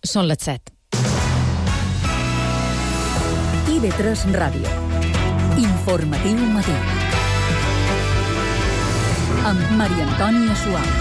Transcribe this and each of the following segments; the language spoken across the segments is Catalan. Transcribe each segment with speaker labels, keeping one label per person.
Speaker 1: Són les 7.
Speaker 2: IB3 Ràdio. Informatiu matí. Amb Maria Antònia Suau.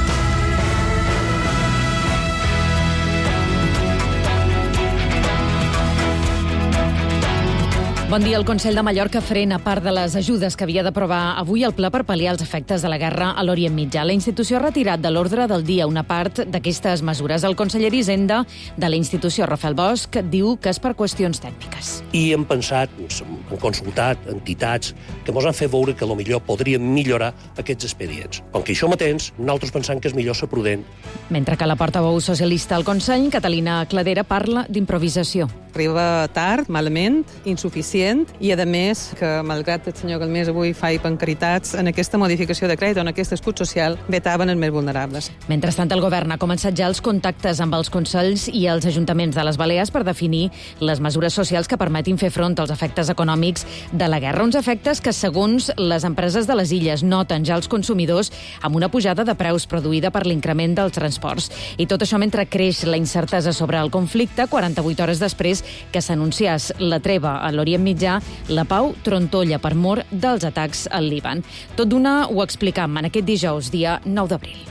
Speaker 1: Bon dia. El Consell de Mallorca frena part de les ajudes que havia d'aprovar avui el Ple per pal·liar els efectes de la guerra a l'Orient Mitjà. La institució ha retirat de l'ordre del dia una part d'aquestes mesures. El conseller d'Hisenda de la institució, Rafael Bosch, diu que és per qüestions tècniques.
Speaker 3: I hem pensat, hem consultat entitats que ens han fet veure que millor podríem millorar aquests expedients. Com que hi som atents, nosaltres pensam que és millor ser prudent.
Speaker 1: Mentre que la portaveu socialista al Consell, Catalina Cladera, parla d'improvisació.
Speaker 4: Arriba tard, malament, insuficient, i a més que, malgrat el senyor Galmés avui fa caritats, en aquesta modificació de crèdit o en aquest escut social vetaven els més vulnerables.
Speaker 1: Mentrestant, el govern ha començat ja els contactes amb els consells i els ajuntaments de les Balears per definir les mesures socials que permetin fer front als efectes econòmics de la guerra. Uns efectes que, segons les empreses de les illes, noten ja els consumidors amb una pujada de preus produïda per l'increment dels transports. I tot això mentre creix la incertesa sobre el conflicte, 48 hores després que s'anunciés la treva a l'Orient Mitjà, la pau trontolla per mor dels atacs al Líban. Tot d'una ho explicam en aquest dijous, dia 9 d'abril.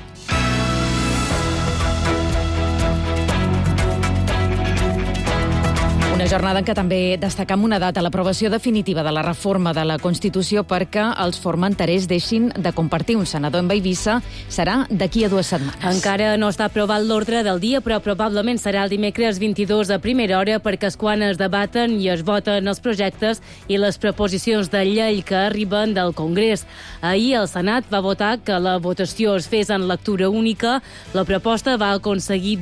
Speaker 1: Una jornada en què també destacam una data, l'aprovació definitiva de la reforma de la Constitució perquè els formenterers deixin de compartir un senador amb Eivissa serà d'aquí a 2 setmanes.
Speaker 5: Encara no està aprovat l'ordre del dia, però probablement serà el dimecres 22 a primera hora perquè és quan es debaten i es voten els projectes i les proposicions de llei que arriben del Congrés. Ahir el Senat va votar que la votació es fes en lectura única. La proposta va aconseguir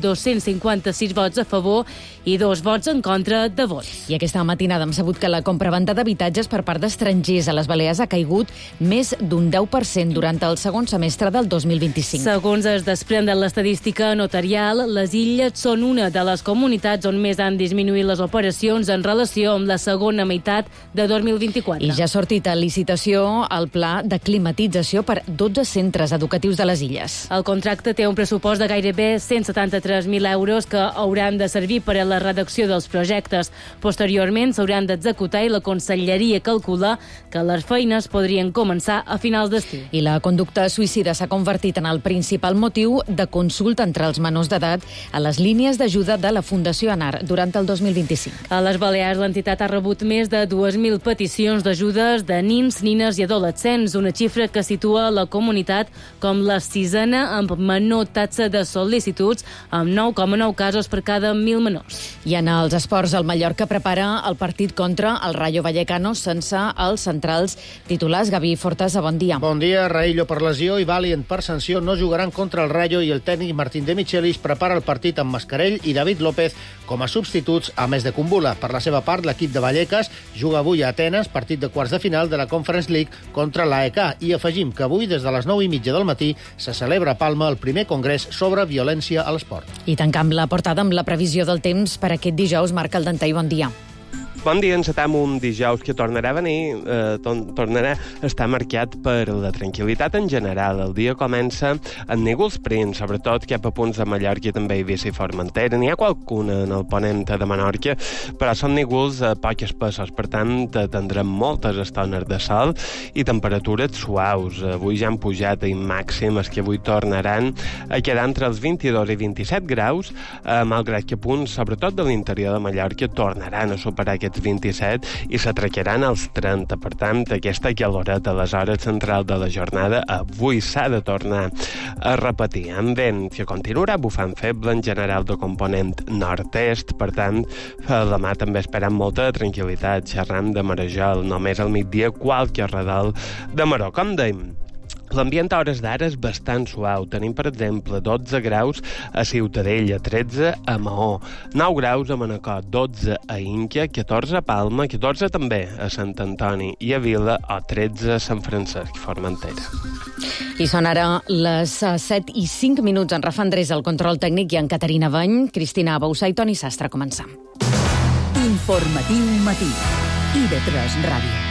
Speaker 5: 256 vots a favor i 2 vots en contra de vots.
Speaker 1: I aquesta matinada hem sabut que la compravenda d'habitatges per part d'estrangers a les Balears ha caigut més d'un 10% durant el segon semestre del 2025.
Speaker 5: Segons es desprèn de l'estadística notarial, les illes són una de les comunitats on més han disminuït les operacions en relació amb la segona meitat de 2024.
Speaker 1: I ja ha sortit a licitació el pla de climatització per 12 centres educatius de les illes.
Speaker 5: El contracte té un pressupost de gairebé 173.000 euros que hauran de servir per a la redacció dels projectes. Posteriorment s'hauran d'executar i la Conselleria calcula que les feines podrien començar a finals d'estiu.
Speaker 1: I la conducta suïcida s'ha convertit en el principal motiu de consulta entre els menors d'edat a les línies d'ajuda de la Fundació ANAR durant el 2025.
Speaker 5: A les Balears l'entitat ha rebut més de 2.000 peticions d'ajudes de nins, nines i adolescents, una xifra que situa la comunitat com la 6ena amb menor taxa de sol·licituds, amb 9,9 casos per cada 1.000 menors.
Speaker 1: I en els esports, el Mallorca prepara el partit contra el Rayo Vallecano sense els centrals titulars. Gavi Fortasa, bon dia.
Speaker 6: Bon dia. Raillo per lesió i Valient per sanció no jugaran contra el Rayo i el tècnic Martín de Michelis prepara el partit amb Mascarell i David López com a substituts a més de Kumbula. Per la seva part, l'equip de Vallecas juga avui a Atenes, partit de quarts de final de la Conference League contra l'AEK. I afegim que avui, des de les 9:30 del matí, se celebra a Palma el primer congrés sobre violència a l'esport.
Speaker 1: I tancam la portada amb la previsió del temps per aquest dijous. Marc Caldentà, bon dia.
Speaker 7: Bon dia, encetem un dijous que tornarà a venir, tornarà a estar marcat per la tranquil·litat en general. El dia comença amb núvols prims, sobretot cap a punts de Mallorca i també Eivissa i Formentera. N'hi ha qualcuna en el ponent de Menorca, però són núvols poc espessos, per tant tindrem moltes estones de sol i temperatures suaus. Avui ja han pujat i màximes que avui tornaran a quedar entre els 22 i 27 graus, malgrat que punts, sobretot de l'interior de Mallorca, tornaran a superar aquests 27 i s'atracaran als 30. Per tant, aquesta caloreta a les hores centrals de la jornada avui s'ha de tornar a repetir. Amb vent que continuarà bufant feble en general de component nord-est. Per tant, demà també esperem molta tranquil·litat. Xerram de marejol, només al migdia qualque redol de maró. Com dèiem, l'ambient a hores d'ara és bastant suau. Tenim, per exemple, 12 graus a Ciutadella, 13 a Maó, 9 graus a Manacor, 12 a Inca, 14 a Palma, 14 també a Sant Antoni i a Vila, o 13 a Sant Francesc i Formentera.
Speaker 1: I són ara les 7:05. En Rafa Andrés, el control tècnic, i en Caterina Bany, Cristina Bausà i Toni Sastre. Començam.
Speaker 2: Informatiu matí. IB3 Ràdio.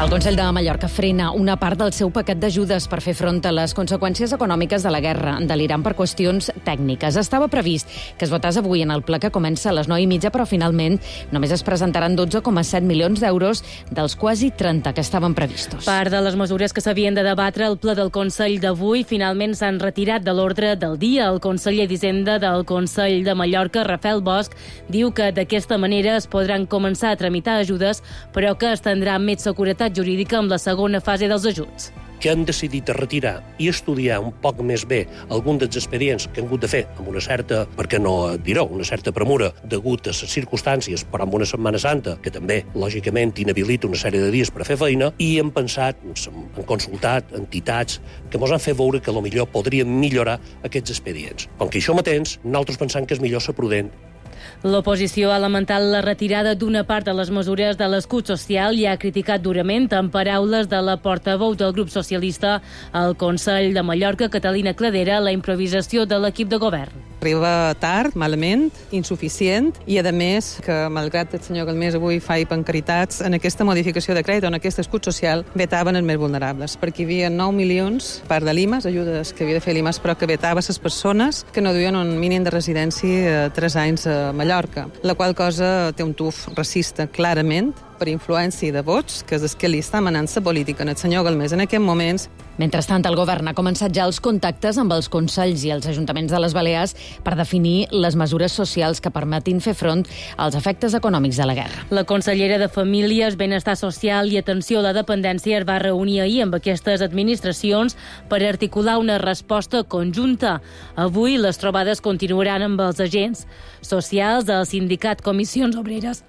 Speaker 1: El Consell de Mallorca frena una part del seu paquet d'ajudes per fer front a les conseqüències econòmiques de la guerra de l'Iran per qüestions tècniques. Estava previst que es votés avui en el ple que comença a les 9:30, però finalment només es presentaran 12,7 milions d'euros dels quasi 30 que estaven previstos.
Speaker 5: Part de les mesures que s'havien de debatre al ple del Consell d'avui finalment s'han retirat de l'ordre del dia. El conseller d'Hisenda del Consell de Mallorca, Rafael Bosch, diu que d'aquesta manera es podran començar a tramitar ajudes, però que es tindrà més seguretat jurídica amb la segona fase dels ajuts.
Speaker 3: Que han decidit retirar i estudiar un poc més bé algun dels expedients que han hagut de fer amb una certa, per què no dir-ho, una certa premura degut a les circumstàncies, però amb una Setmana Santa, que també, lògicament, inhabilita una sèrie de dies per fer feina, i hem pensat, hem consultat entitats que ens han fet veure que potser podrien millorar aquests expedients. Com que això mateix, nosaltres pensam que és millor ser prudent.
Speaker 5: L'oposició ha lamentat la retirada d'una part de les mesures de l'escut social i ha criticat durament, en paraules de la portaveu del grup socialista al Consell de Mallorca, Catalina Cladera, la improvisació de l'equip de govern.
Speaker 4: Arriba tard, malament, insuficient, i a més que, malgrat el senyor Galmés avui faci pancaritats, en aquesta modificació de crèdit o en aquest escut social vetaven els més vulnerables, perquè hi havia 9 milions, part de l'IMAS, ajudes que havia de fer l'IMAS, però que vetava les persones que no duien un mínim de residència 3 anys a Mallorca, la qual cosa té un tuf racista clarament, per influència de vots, que és el que li està manant la política en el senyor Galmés en aquests moments.
Speaker 1: Mentrestant, el govern ha començat ja els contactes amb els consells i els ajuntaments de les Balears per definir les mesures socials que permetin fer front als efectes econòmics de la guerra.
Speaker 5: La consellera de Famílies, Benestar Social i Atenció a la Dependència es va reunir ahir amb aquestes administracions per articular una resposta conjunta. Avui les trobades continuaran amb els agents socials del sindicat Comissions Obreres.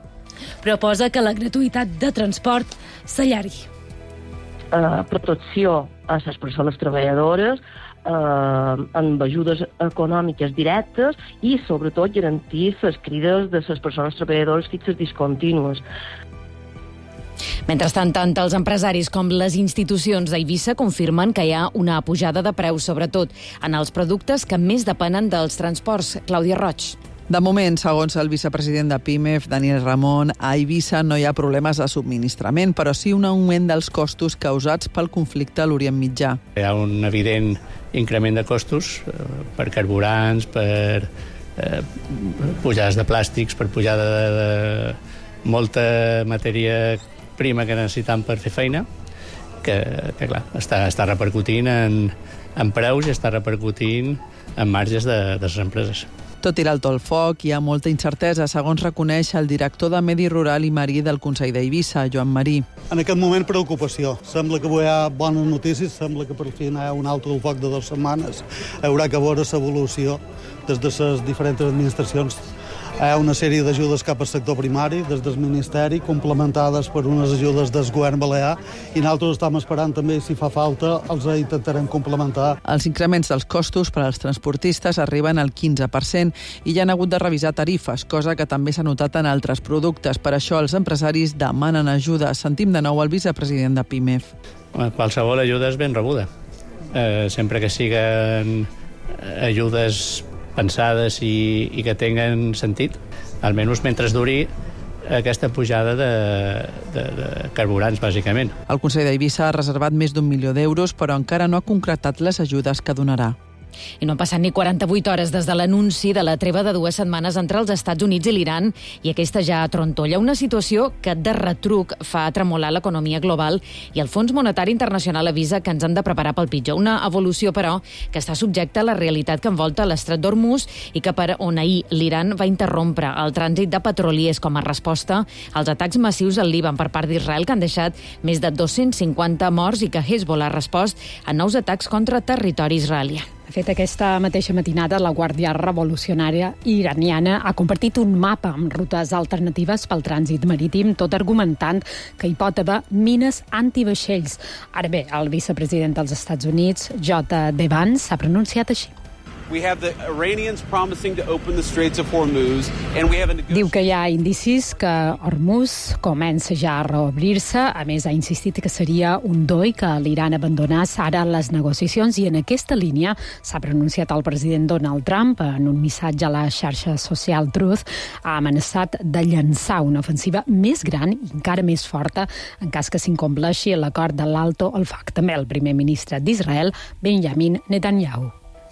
Speaker 5: Proposa que la gratuïtat de transport s'allargui.
Speaker 8: Protecció a les persones treballadores, amb ajudes econòmiques directes i, sobretot, garantir les crides de les persones treballadores fixes discontínues.
Speaker 1: Mentrestant, tant els empresaris com les institucions d'Eivissa confirmen que hi ha una pujada de preus, sobretot en els productes que més depenen dels transports. Clàudia Roig.
Speaker 9: De moment, segons el vicepresident de PIMEF, Daniel Ramon, a Eivissa no hi ha problemes de subministrament, però sí un augment dels costos causats pel conflicte a l'Orient Mitjà.
Speaker 10: Hi ha un evident increment de costos per carburants, per pujades de plàstics, per pujada de molta matèria prima que necessitem per fer feina, que clar, està repercutint en preus i està repercutint en marges de les empreses.
Speaker 9: Tot i l'alto al foc, hi ha molta incertesa, segons reconeix el director de Medi Rural i Marí del Consell d'Eivissa, Joan Marí.
Speaker 11: En aquest moment, preocupació. Sembla que avui hi ha bones notícies, sembla que per fi hi ha un alto al foc de 2 setmanes. Haurà que veure l'evolució des de les diferents administracions. Hi ha una sèrie d'ajudes cap al sector primari, des del Ministeri, complementades per unes ajudes del govern balear, i nosaltres estem esperant també, si fa falta, els intentarem complementar.
Speaker 9: Els increments dels costos per als transportistes arriben al 15% i ja han hagut de revisar tarifes, cosa que també s'ha notat en altres productes. Per això els empresaris demanen ajuda. Sentim de nou el vicepresident de PIMEF.
Speaker 10: Qualsevol ajuda és ben rebuda. Sempre que siguen ajudes pensades i que tinguen sentit, almenys mentre duri aquesta pujada de carburants, bàsicament.
Speaker 9: El Consell d'Eivissa ha reservat més d'1 milió d'euros, però encara no ha concretat les ajudes que donarà.
Speaker 1: I no han passat ni 48 hores des de l'anunci de la treva de 2 setmanes entre els Estats Units i l'Iran, i aquesta ja trontolla, una situació que de retruc fa tremolar l'economia global, i el Fons Monetari Internacional avisa que ens hem de preparar pel pitjor. Una evolució, però, que està subjecta a la realitat que envolta l'estret d'Hormuz i que per on ahir l'Iran va interrompre el trànsit de petroliers com a resposta als atacs massius al Líban per part d'Israel, que han deixat més de 250 morts, i que Hezbollah ha respost a nous atacs contra territori israelià.
Speaker 12: De fet, aquesta mateixa matinada, la Guàrdia Revolucionària iraniana ha compartit un mapa amb rutes alternatives pel trànsit marítim, tot argumentant que hi pot haver mines antivaixells. Ara bé, el vicepresident dels Estats Units, J.D. Vance, s'ha pronunciat així.
Speaker 13: We have the Iranians promising to open the Straits of Hormuz, and we have a
Speaker 12: Diu que hi ha indicis que Hormuz comença ja a reobrir-se. A més, ha insistit que seria un doi que l'Iran abandonés ara les negociacions, i en aquesta línia s'ha pronunciat el president Donald Trump en un missatge a la xarxa social Truth. Ha amenaçat de llançar una ofensiva més gran i encara més forta en cas que s'incompleixi l'acord de l'Alto al Foc. També el primer ministre d'Israel, Benjamin Netanyahu.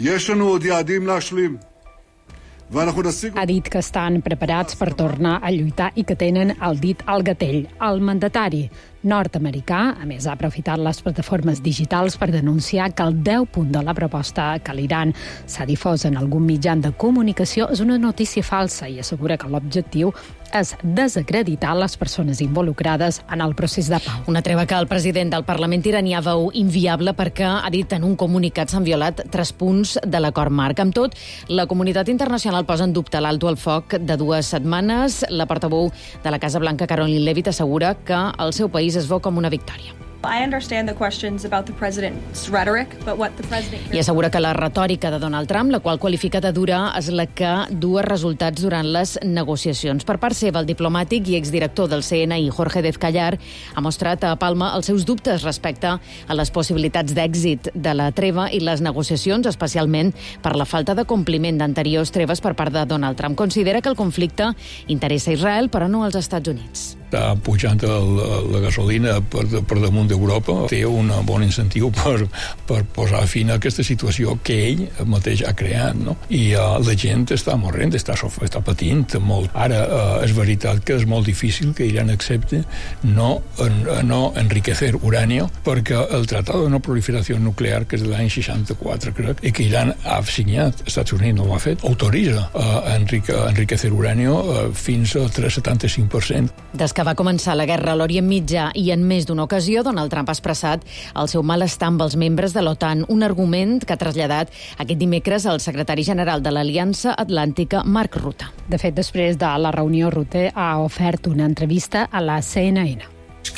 Speaker 12: Ha dit que estan preparats per tornar a lluitar i que tenen el dit al gatell. El mandatari nord-americà, a més, ha aprofitat les plataformes digitals per denunciar que el 10 punt de la proposta que l'Iran s'ha difós en algun mitjà de comunicació és una notícia falsa, i assegura que l'objectiu és desacreditar les persones involucrades en el procés de pau.
Speaker 1: Una treva que el president del Parlament iranià veu inviable perquè, ha dit en un comunicat, s'han violat 3 punts de l'acord marc. Amb tot, la comunitat internacional posa en dubte l'alto al foc de 2 setmanes. La portaveu de la Casa Blanca, Caroline Leavitt, assegura que el seu país es veu com una victòria.
Speaker 14: I understand the questions about the president's rhetoric, but what the president...
Speaker 1: I assegura que la retòrica de Donald Trump, la qual qualifica de dura, és la que du resultats durant les negociacions. Per part seva, el diplomàtic i exdirector del CNI, Jorge Dezcayar, ha mostrat a Palma els seus dubtes respecte a les possibilitats d'èxit de la treva i les negociacions, especialment per la falta de compliment d'anteriors treves per part de Donald Trump. Considera que el conflicte interessa Israel, però no als Estats Units.
Speaker 15: Està pujant la gasolina per damunt d'Europa, té un bon incentiu per posar fin a aquesta situació que ell mateix ha creat, no? I la gent està morrent, està patint molt. Ara és veritat que és molt difícil que Iran accepti no enriquecer uranio, perquè el Tratado de No Proliferació Nuclear, que és de l'any 64, crec, i que Iran ha signat, els Estats Units no ho ha fet, autoritza a enriquecer uranio fins al 3,75%.
Speaker 1: Des que va començar la guerra a l'Orient Mitjà i en més d'una ocasió, Donald Trump ha expressat el seu malestar amb els membres de l'OTAN, un argument que ha traslladat aquest dimecres al secretari general de l'Aliança Atlàntica, Mark Rutte.
Speaker 12: De fet, després de la reunió, Rutte ha ofert una entrevista a la CNN.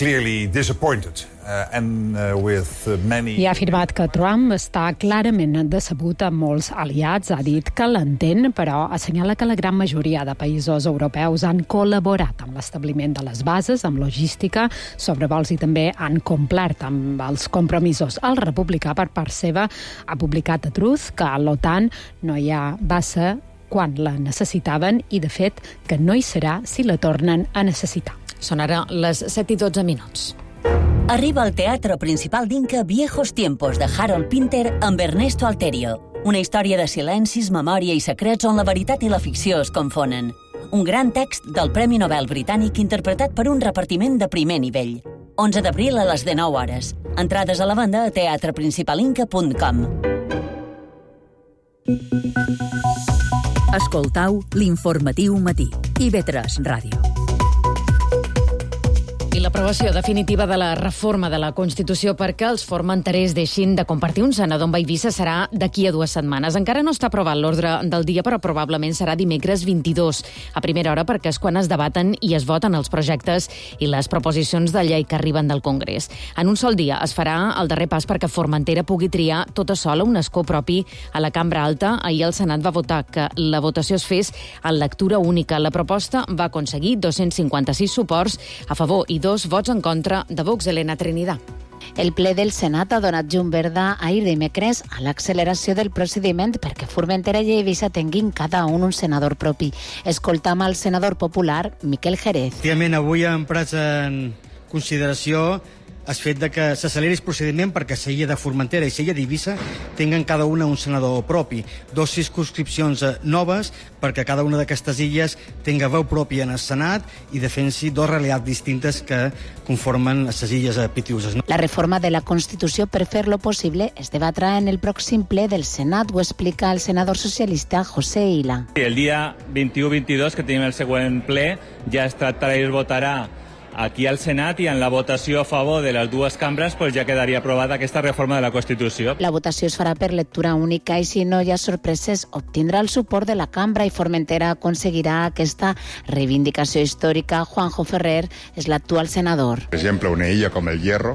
Speaker 12: I ha afirmat que Trump està clarament decebut amb molts aliats. Ha dit que l'entén, però assenyala que la gran majoria de països europeus han col·laborat amb l'establiment de les bases, amb logística, sobrevols, i també han complert amb els compromisos. El republicà, per part seva, ha publicat a Truth que a l'OTAN no hi ha base quan la necessitaven i, de fet, que no hi serà si la tornen a necessitar.
Speaker 1: Són ara les 7:12.
Speaker 16: Arriba al Teatro Principal d'Inca Viejos Tiempos, de Harold Pinter amb Ernesto Alterio. Una història de silencis, memòria i secrets on la veritat i la ficció es confonen. Un gran text del Premi Nobel britànic interpretat per un repartiment de primer nivell. 11 d'abril a les 19 hores. Entrades a la venda a teatreprincipalinca.com.
Speaker 2: Escoltau l'informatiu matí. IB3 Ràdio.
Speaker 1: I l'aprovació definitiva de la reforma de la Constitució perquè els formenterers deixin de compartir un senador amb Eivissa serà d'aquí a 2 setmanes. Encara no està aprovat l'ordre del dia, però probablement serà dimecres 22, a primera hora, perquè és quan es debaten i es voten els projectes i les proposicions de llei que arriben del Congrés. En un sol dia es farà el darrer pas perquè Formentera pugui triar tota sola un escó propi a la Cambra Alta. Ahir el Senat va votar que la votació es fes en lectura única. La proposta va aconseguir 256 suports a favor i 2 vots en contra de Vox. Elena Trinidad.
Speaker 17: El ple del Senat ha donat llum verda ahir dimecres a l'acceleració del procediment perquè Formentera i Eivissa tinguin cada un senador propi. Escoltam al senador popular Miquel Jerez.
Speaker 18: Efectivament, avui hem pres en consideració el fet de que s'acceleri el procediment perquè Sella de Formentera i Sella d'Eivissa tinguen cada una un senador propi. 2 circumscripcions noves perquè cada una d'aquestes illes tinga veu pròpia en el Senat i defensi 2 realitats distintes que conformen les illes pitiuses.
Speaker 17: La reforma de la Constitució, per fer-lo possible, es debatrà en el pròxim ple del Senat, ho explica el senador socialista José Ila.
Speaker 19: El dia 21-22, que tenim el següent ple, ja es tractarà i es votarà aquí al Senat, i en la votació a favor de les 2 cambres ja quedaria aprovada aquesta reforma de la Constitució.
Speaker 17: La votació es farà per lectura única i, si no hi ha sorpreses, obtindrà el suport de la cambra i Formentera aconseguirà aquesta reivindicació històrica. Juanjo Ferrer és l'actual senador.
Speaker 20: Per exemple, una illa com el Hierro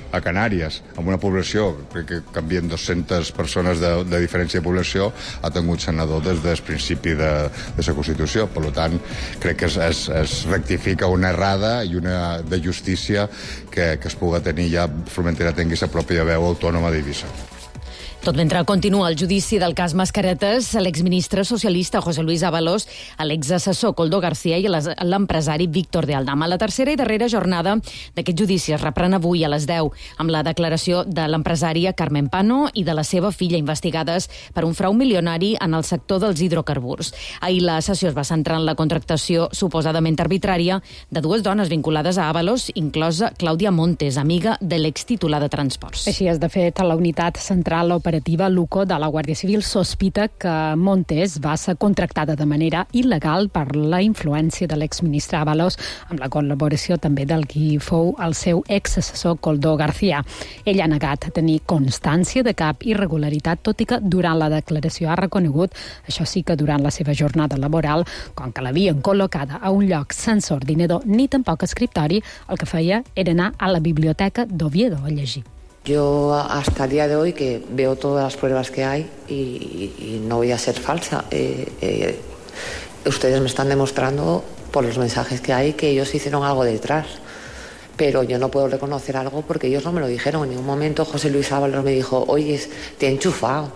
Speaker 20: a Canàries, amb una població, crec que canvien 200 persones de diferència de població, ha tingut senador des del principi de la Constitució. Per tant, crec que es rectifica una errada i una de justícia que es pugui tenir ja Formentera tingui la pròpia veu autònoma d'Eivissa.
Speaker 1: Tot mentre continua el judici del cas Mascaretes, l'exministre socialista José Luis Ábalos, l'exassessor Koldo García i l'empresari Víctor de Aldama. La tercera i darrera jornada d'aquest judici es reprèn avui a les 10 amb la declaració de l'empresària Carmen Pano i de la seva filla investigades per un frau milionari en el sector dels hidrocarburs. Ahir la sessió es va centrar en la contractació suposadament arbitrària de dues dones vinculades a Ábalos, inclosa Clàudia Montes, amiga de l'extitular de Transports.
Speaker 12: Així és, de fet, la unitat central operativa Luco de la Guàrdia Civil sospita que Montes va ser contractada de manera il·legal per la influència de l'exministre Ábalos, amb la col·laboració també del qui fou el seu exassessor Koldo García. Ell ha negat tenir constància de cap irregularitat, tot i que durant la declaració ha reconegut, això sí que durant la seva jornada laboral, com que l'havien col·locada a un lloc sense ordinador ni tampoc escriptori, el que feia era anar a la biblioteca d'Oviedo a llegir.
Speaker 21: Yo hasta el día de hoy que veo todas las pruebas que hay y no voy a ser falsa. Ustedes me están demostrando por los mensajes que hay que ellos hicieron algo detrás. Pero yo no puedo reconocer algo porque ellos no me lo dijeron. En ningún momento José Luis Ábalos me dijo, oye, te he enchufado.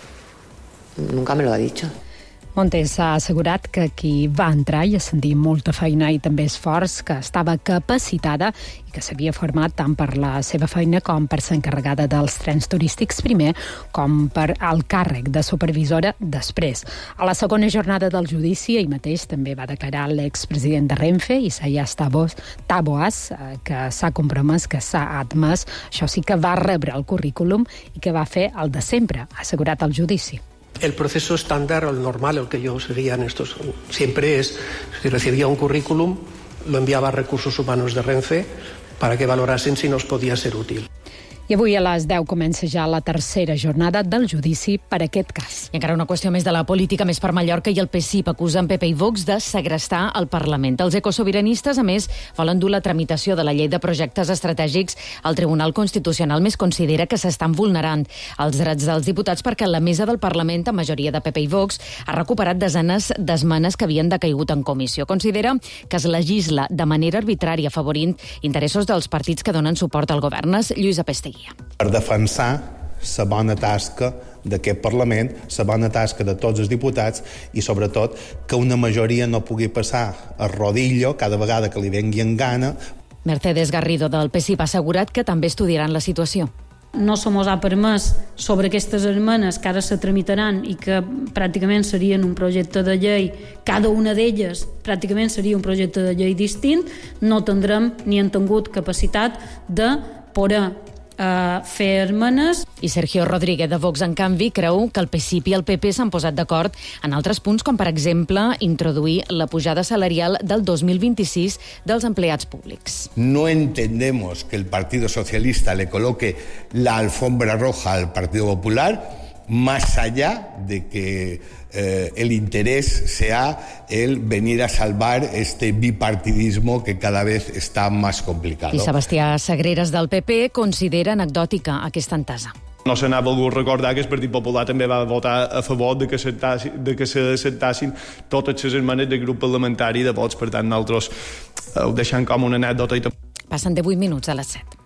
Speaker 21: Nunca me lo ha dicho.
Speaker 12: Montes ha assegurat que qui va entrar i ascendir molta feina i també esforç, que estava capacitada i que s'havia format tant per la seva feina com per ser encarregada dels trens turístics primer, com per al càrrec de supervisora després. A la segona jornada del judici, ell mateix també va declarar l'expresident de Renfe, Isaías Taboas, que s'ha compromès, que s'ha admès, això sí que va rebre el currículum i que va fer el de sempre, ha assegurat al judici.
Speaker 3: El proceso estándar, el normal, el que yo seguía en estos, siempre es, si recibía un currículum, lo enviaba a Recursos Humanos de Renfe para que valorasen si nos podía ser útil.
Speaker 12: I avui a les 10 comença ja la tercera jornada del judici per aquest cas.
Speaker 1: I encara una qüestió més de la política, més per Mallorca, i el PSIP acusen PP i Vox de segrestar el Parlament. Els ecosobiranistes, a més, volen dur la tramitació de la llei de projectes estratègics al Tribunal Constitucional. Més considera que s'estan vulnerant els drets dels diputats perquè la mesa del Parlament, a majoria de PP i Vox, ha recuperat desenes d'esmenes que havien decaigut en comissió. Considera que es legisla de manera arbitrària, afavorint interessos dels partits que donen suport al govern. Lluïsa Pesteguia.
Speaker 22: Per defensar la bona tasca d'aquest Parlament, la bona tasca de tots els diputats i, sobretot, que una majoria no pugui passar a rodillo cada vegada que li vengui en gana.
Speaker 1: Mercedes Garrido del PSIP ha assegurat que també estudiaran la situació.
Speaker 23: No se mos ha permès sobre aquestes esmenes que ara se tramitaran i que pràcticament serien un projecte de llei, cada una d'elles pràcticament seria un projecte de llei distint, no tindrem ni hem tingut capacitat de poder fer esmenes.
Speaker 1: I Sergio Rodríguez de Vox, en canvi, creu que el PSIP i el PP s'han posat d'acord en altres punts, com per exemple introduir la pujada salarial del 2026 dels empleats públics.
Speaker 24: No entendemos que el Partido Socialista le coloque la alfombra roja al Partido Popular, más allá de que el interés sea el venir a salvar este bipartidismo que cada vez está más complicado.
Speaker 1: I Sebastià Sagreras del PP considera anecdòtica aquesta entesa.
Speaker 25: No se n'ha volgut recordar que el Partit Popular també va votar a favor de que s'acceptassin totes les esmenes del grup parlamentari de Vox. Per tant, nosaltres ho deixem com una anècdota.
Speaker 1: Passen 18 minuts a les 7.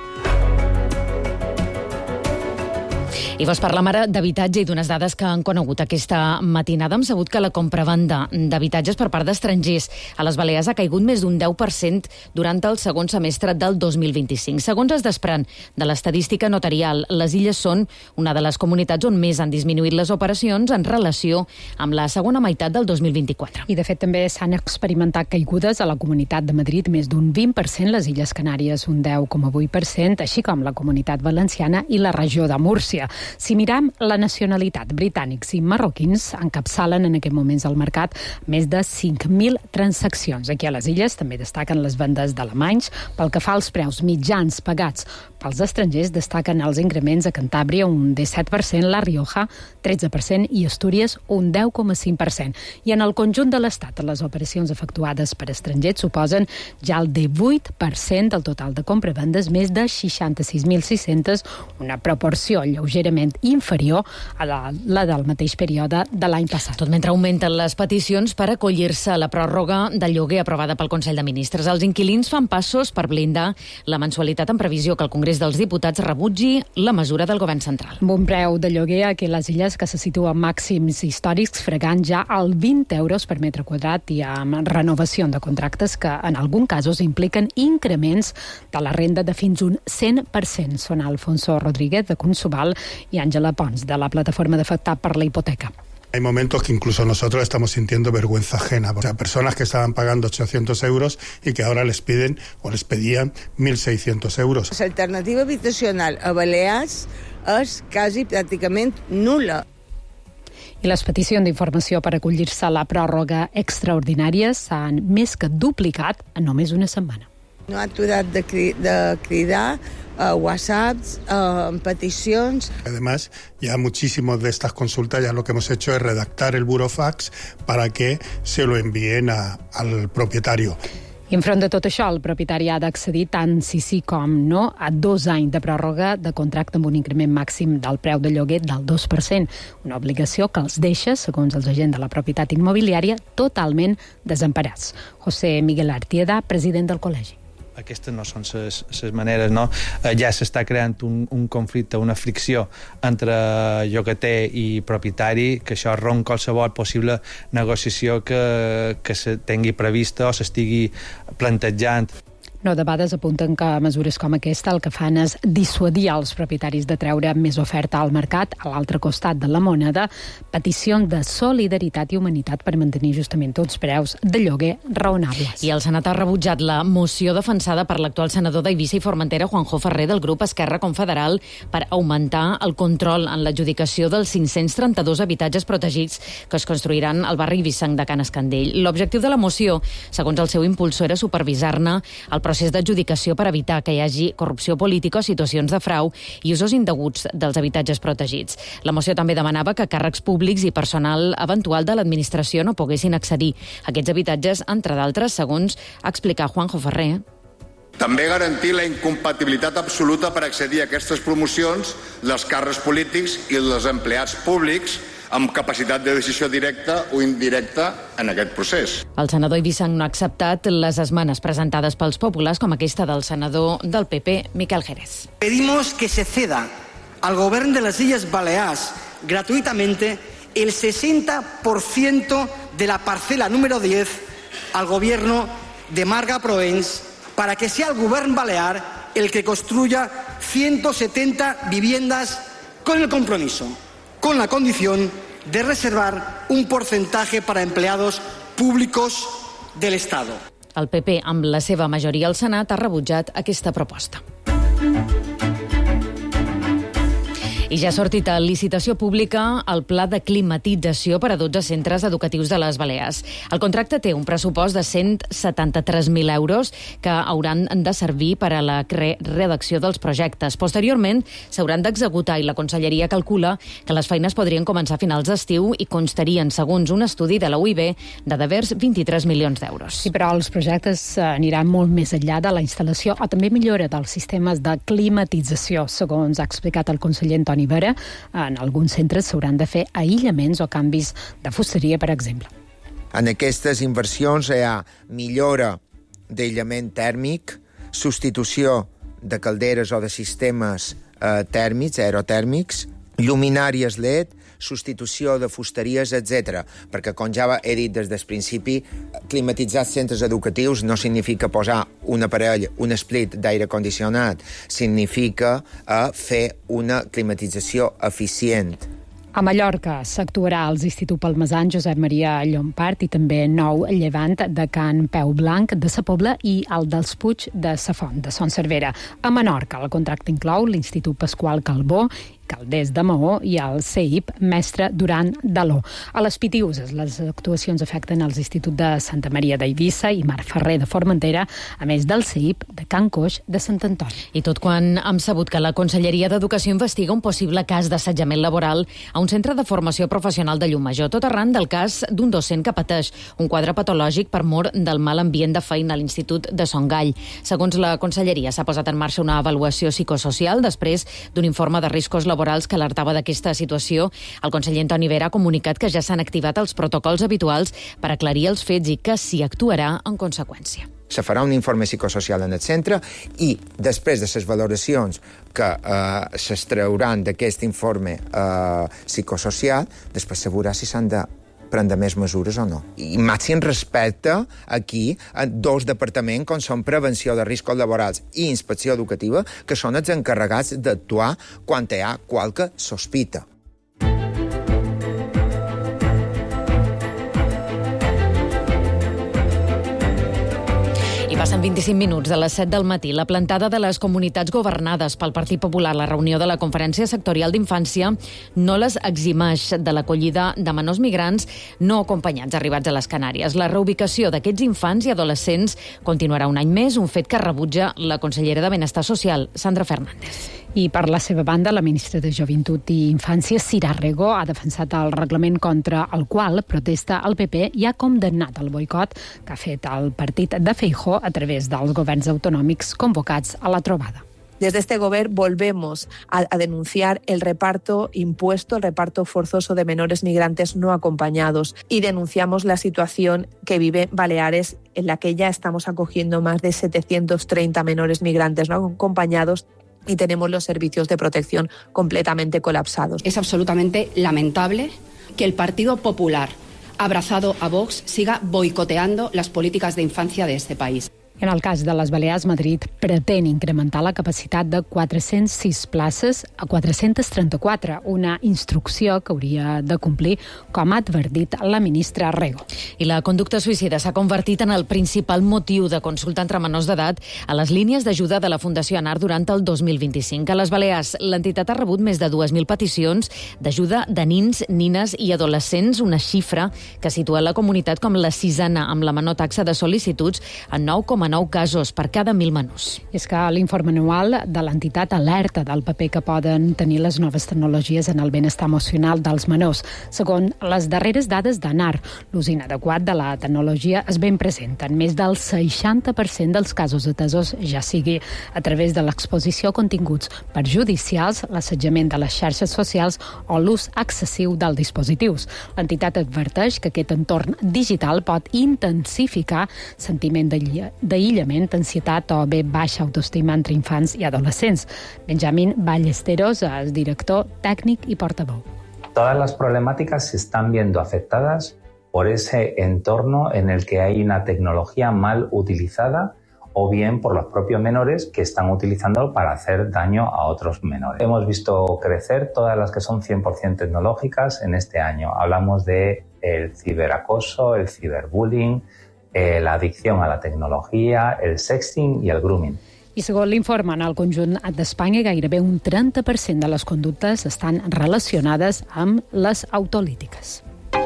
Speaker 1: I vos parlam ara d'habitatge i d'unes dades que han conegut aquesta matinada. Hem sabut que la compravenda d'habitatges per part d'estrangers a les Balears ha caigut més d'un 10% durant el segon semestre del 2025. Segons es desprèn de l'estadística notarial, les Illes són una de les comunitats on més han disminuït les operacions en relació amb la segona meitat del 2024.
Speaker 12: I, de fet, també s'han experimentat caigudes a la Comunitat de Madrid, més d'un 20%, les Illes Canàries un 10,8%, així com la Comunitat Valenciana i la regió de Múrcia. Si miram la nacionalitat, britànics i marroquins encapçalen en aquest moments al mercat més de 5.000 transaccions. Aquí a les Illes també destaquen les vendes d'alemanys. Pel que fa als preus mitjans pagats Pels estrangers destaquen els increments a Cantàbria un 17%, La Rioja 13% i Astúries un 10,5%. I en el conjunt de l'Estat, les operacions efectuades per estrangers suposen ja el 18% del total de compravendes, més de 66.600, una proporció lleugerament inferior a la del mateix període de l'any passat.
Speaker 1: Tot mentre augmenten les peticions per acollir-se a la pròrroga del lloguer aprovada pel Consell de Ministres. Els inquilins fan passos per blindar la mensualitat en previsió que el Congrés dels Diputats rebutgi la mesura del govern central.
Speaker 12: Amb un preu de lloguer aquí a les Illes que se situa en màxims històrics, fregant ja el 20 euros per metre quadrat i amb renovació de contractes que en alguns casos impliquen increments de la renda de fins un 100%. Són Alfonso Rodríguez de Consuval i Àngela Pons de la plataforma d'afectat per la hipoteca.
Speaker 4: Hay momentos que incluso nosotros estamos sintiendo vergüenza ajena. O sea, personas que estaban pagando 800 euros y que ahora les piden o les pedían 1.600 euros.
Speaker 5: La alternativa habitacional a Balears és quasi pràcticament nul·la.
Speaker 12: I les peticions d'informació per acollir-se a la pròrroga extraordinària s'han més que duplicat en només una setmana.
Speaker 5: No ha aturat de cridar WhatsApps, peticions.
Speaker 4: Además, ya muchísimos de estas consultas ya lo que hemos hecho es redactar el burofax para que se lo envíen al propietario.
Speaker 12: I enfront de tot això, el propietari ha d'accedir tant sí com no a 2 anys de pròrroga de contracte amb un increment màxim del preu de lloguer del 2%, una obligació que els deixa, segons els agents de la propietat immobiliària, totalment desemparats. José Miguel Artieda, president del col·legi.
Speaker 6: Aquestes no són les maneres, no? Ja s'està creant un conflicte, una fricció entre llogater i propietari, que això romp qualsevol possible negociació que se tingui prevista o s'estigui plantejant.
Speaker 12: No, de vegades apunten que mesures com aquesta el que fan és dissuadir els propietaris de treure més oferta al mercat. A l'altre costat de la moneda, peticions de solidaritat i humanitat per mantenir justament tots preus de lloguer raonables.
Speaker 1: I el Senat ha rebutjat la moció defensada per l'actual senador d'Eivissa i Formentera, Juanjo Ferrer, del grup Esquerra Confederal, per augmentar el control en l'adjudicació dels 532 habitatges protegits que es construiran al barri Eivissang de Can Escandell. L'objectiu de la moció, segons el seu impulsor, era supervisar-ne el procés d'adjudicació per evitar que hi hagi corrupció política o situacions de frau i usos indeguts dels habitatges protegits. La moció també demanava que càrrecs públics i personal eventual de l'administració no poguessin accedir a aquests habitatges, entre d'altres, segons explicar Juanjo Ferrer.
Speaker 7: També garantir la incompatibilitat absoluta per accedir a aquestes promocions dels càrrecs polítics i dels empleats públics amb capacitat de decisió directa o indirecta en aquest procés.
Speaker 1: El senador Eivissang no ha acceptat les esmenes presentades pels populars, com aquesta del senador del PP, Miquel Jerez.
Speaker 8: Pedimos que se ceda al Gobierno de las Islas Baleares gratuitamente el 60% de la parcela número 10 al Gobierno de Marga Proens para que sea el Gobierno balear el que construya 170 viviendas con el compromiso, con la condición de reservar un porcentaje para empleados públicos del Estado.
Speaker 1: El PP, amb la seva majoria al Senat, ha rebutjat aquesta proposta. I ja ha sortit a licitació pública el pla de climatització per a 12 centres educatius de les Balears. El contracte té un pressupost de 173.000 euros que hauran de servir per a la redacció dels projectes. Posteriorment, s'hauran d'executar i la Conselleria calcula que les feines podrien començar a finals d'estiu i constarien, segons un estudi de la UIB, de devers 23 milions d'euros.
Speaker 12: Sí, però els projectes aniran molt més enllà de la instal·lació o també millora dels sistemes de climatització, segons ha explicat el conseller Antoni Vera. En alguns centres s'hauran de fer aïllaments o canvis de fusteria, per exemple.
Speaker 26: En aquestes inversions hi ha millora d'aïllament tèrmic, substitució de calderes o de sistemes tèrmics, aerotèrmics, lluminàries LED, substitució de fusteries, etc. Perquè, com ja he dit des del principi, climatitzar centres educatius no significa posar un aparell, un split d'aire condicionat, significa fer una climatització eficient.
Speaker 12: A Mallorca s'actuarà als Institut Palmesan Josep Maria Llompart i també Nou Llevant de Can Peu Blanc de Sa Pobla i el dels Puig de Sa Font de Son Cervera. A Menorca el contracte inclou l'Institut Pasqual Calbó Calders de Maó i el CEIP Mestre Duran d'Aló. A les Pitiuses, les actuacions afecten els instituts de Santa Maria d'Eivissa i Mar Ferrer de Formentera, a més del CEIP de Can Coix de Sant Antoni.
Speaker 1: I tot quan hem sabut que la Conselleria d'Educació investiga un possible cas d'assetjament laboral a un centre de formació professional de Llucmajor, tot arran del cas d'un docent que pateix un quadre patològic per mor del mal ambient de feina a l'Institut de Son Gall. Segons la Conselleria, s'ha posat en marxa una avaluació psicosocial després d'un informe de riscos laborals que alertava d'aquesta situació. El conseller Antoni Vera ha comunicat que ja s'han activat els protocols habituals per aclarir els fets i que s'hi actuarà en conseqüència.
Speaker 26: Se farà un informe psicosocial en el centre i després de les valoracions que s'extrauran d'aquest informe psicosocial, després se veurà si s'han de prendre més mesures o no. I màxim respecte aquí a dos departaments com són prevenció de riscos laborals i inspecció educativa, que són els encarregats d'actuar quan hi ha qualque sospita.
Speaker 1: Passen 25 minuts de les 7 del matí. La plantada de les comunitats governades pel Partit Popular, la reunió de la Conferència Sectorial d'Infància, no les eximeix de l'acollida de menors migrants no acompanyats arribats a les Canàries. La reubicació d'aquests infants i adolescents continuarà un any més, un fet que rebutja la consellera de Benestar Social, Sandra Fernández.
Speaker 12: I per la seva banda, la ministra de Joventut i Infància, Sira Rego, ha defensat el reglament contra el qual protesta el PP i ha condemnat el boicot que ha fet el partit de Feijóo a través dels governs autonòmics convocats a la trobada.
Speaker 9: Desde este gobierno volvemos a denunciar el reparto impuesto, el reparto forzoso de menores migrantes no acompañados y denunciamos la situación que vive Baleares, en la que ya estamos acogiendo más de 730 menores migrantes no acompañados y tenemos los servicios de protección completamente colapsados.
Speaker 10: Es absolutamente lamentable que el Partido Popular, abrazado a Vox, siga boicoteando las políticas de infancia de este país.
Speaker 12: En el cas de les Balears, Madrid pretén incrementar la capacitat de 406 places a 434, una instrucció que hauria de complir, com ha advertit la ministra Rego.
Speaker 1: I la conducta suïcida s'ha convertit en el principal motiu de consulta entre menors d'edat a les línies d'ajuda de la Fundació Anar durant el 2025. A les Balears, l'entitat ha rebut més de 2.000 peticions d'ajuda de nins, nines i adolescents, una xifra que situa la comunitat com la sisena amb la menor taxa de sol·licituds en 9,9 casos per cada 1.000 menors.
Speaker 12: És que l'informe anual de l'entitat alerta del paper que poden tenir les noves tecnologies en el benestar emocional dels menors. Segons les darreres dades d'ANAR, l'ús inadequat de la tecnologia és ben present en més del 60% dels casos atesos, ja sigui a través de l'exposició a continguts perjudicials, l'assetjament de les xarxes socials o l'ús excessiu dels dispositius. L'entitat adverteix que aquest entorn digital pot intensificar sentiment d'aïllament, ansietat o bé baixa autoestima entre infants i adolescents. Benjamín Ballesteros és director tècnic i portaveu.
Speaker 11: Todas las problemáticas se están viendo afectadas por ese entorno en el que hay una tecnología mal utilizada o bien por los propios menores que están utilizando para hacer daño a otros menores. Hemos visto crecer todas las que son 100% tecnológicas en este año. Hablamos de el ciberacoso, el ciberbullying, la adicción a la tecnologia, el sexting i el grooming.
Speaker 12: I segons l'informe, en el conjunt d'Espanya, gairebé un 30% de les conductes estan relacionades amb les autolítiques.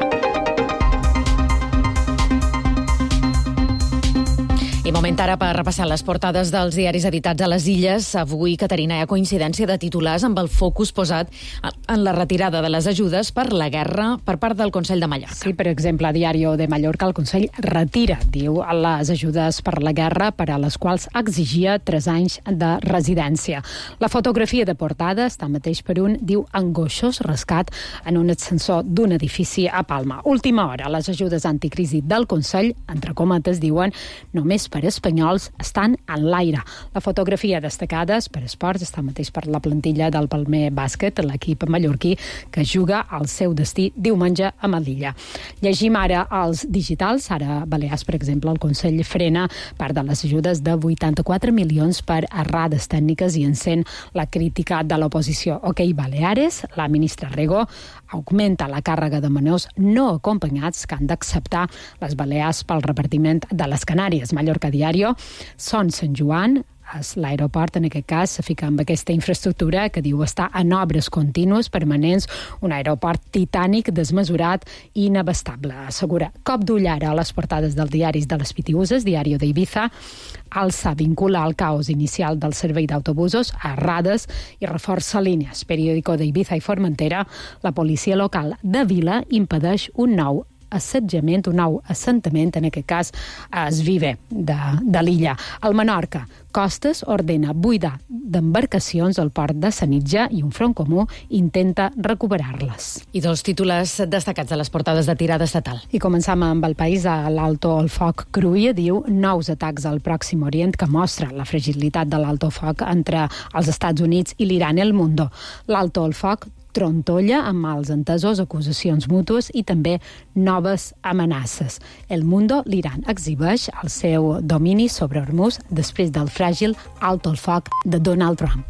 Speaker 12: I moment ara per repassar les portades dels diaris editats a les Illes. Avui, Caterina, hi ha coincidència de titulars amb el focus posat en la retirada de les ajudes per la guerra per part del Consell de Mallorca. Sí, per exemple, a Diario de Mallorca, el Consell retira, diu, les ajudes per la guerra per a les quals exigia 3 anys de residència. La fotografia de portada està mateix per un, diu, angoixós rescat en un ascensor d'un edifici a Palma. Última hora, les ajudes anticrisi del Consell, entre cometes, diuen, només per espanyols estan en l'aire. La fotografia destacades per esports està mateix per la plantilla del Palmer Bàsquet, l'equip mallorquí que juga el seu destí diumenge a Melilla. Llegim ara els digitals. Ara Balears, per exemple, el Consell frena part de les ajudes de 84 milions per errades tècniques i encén la crítica de l'oposició. Ok, Baleares, la ministra Rego augmenta la càrrega de menors no acompanyats que han d'acceptar les Balears pel repartiment de les Canàries. Mallorca Diario, Son Sant Joan, L'aeroport, en aquest cas, se fica amb aquesta infraestructura que diu estar en obres contínues, permanents, un aeroport titànic, desmesurat i inabastable, assegura. Cop d'ull ara a les portades dels diaris de les Pitiuses, Diario d'Ibiza, Alsa vincula el caos inicial del servei d'autobusos a errades i reforça línies. Periódico d'Ibiza i Formentera, la policia local de Vila impedeix un nou assetjament, un nou assentament, en aquest cas es Vive de l'illa. Al Menorca, Costes ordena buidar d'embarcacions al port de Sanitja i un front comú intenta recuperar-les.
Speaker 1: I dos titulars destacats de les portades de tirada estatal.
Speaker 12: I començam amb el país. A l'Alto el foc cruïa, diu, nous atacs al Pròxim Orient que mostra la fragilitat de l'alto foc entre els Estats Units i l'Iran. El Mundo. L'Alto el foc trontolla amb mals entesos, acusacions mútues i també noves amenaces. El Mundo, l'Iran exhibeix el seu domini sobre Hormuz després del fràgil alto el foc de Donald Trump.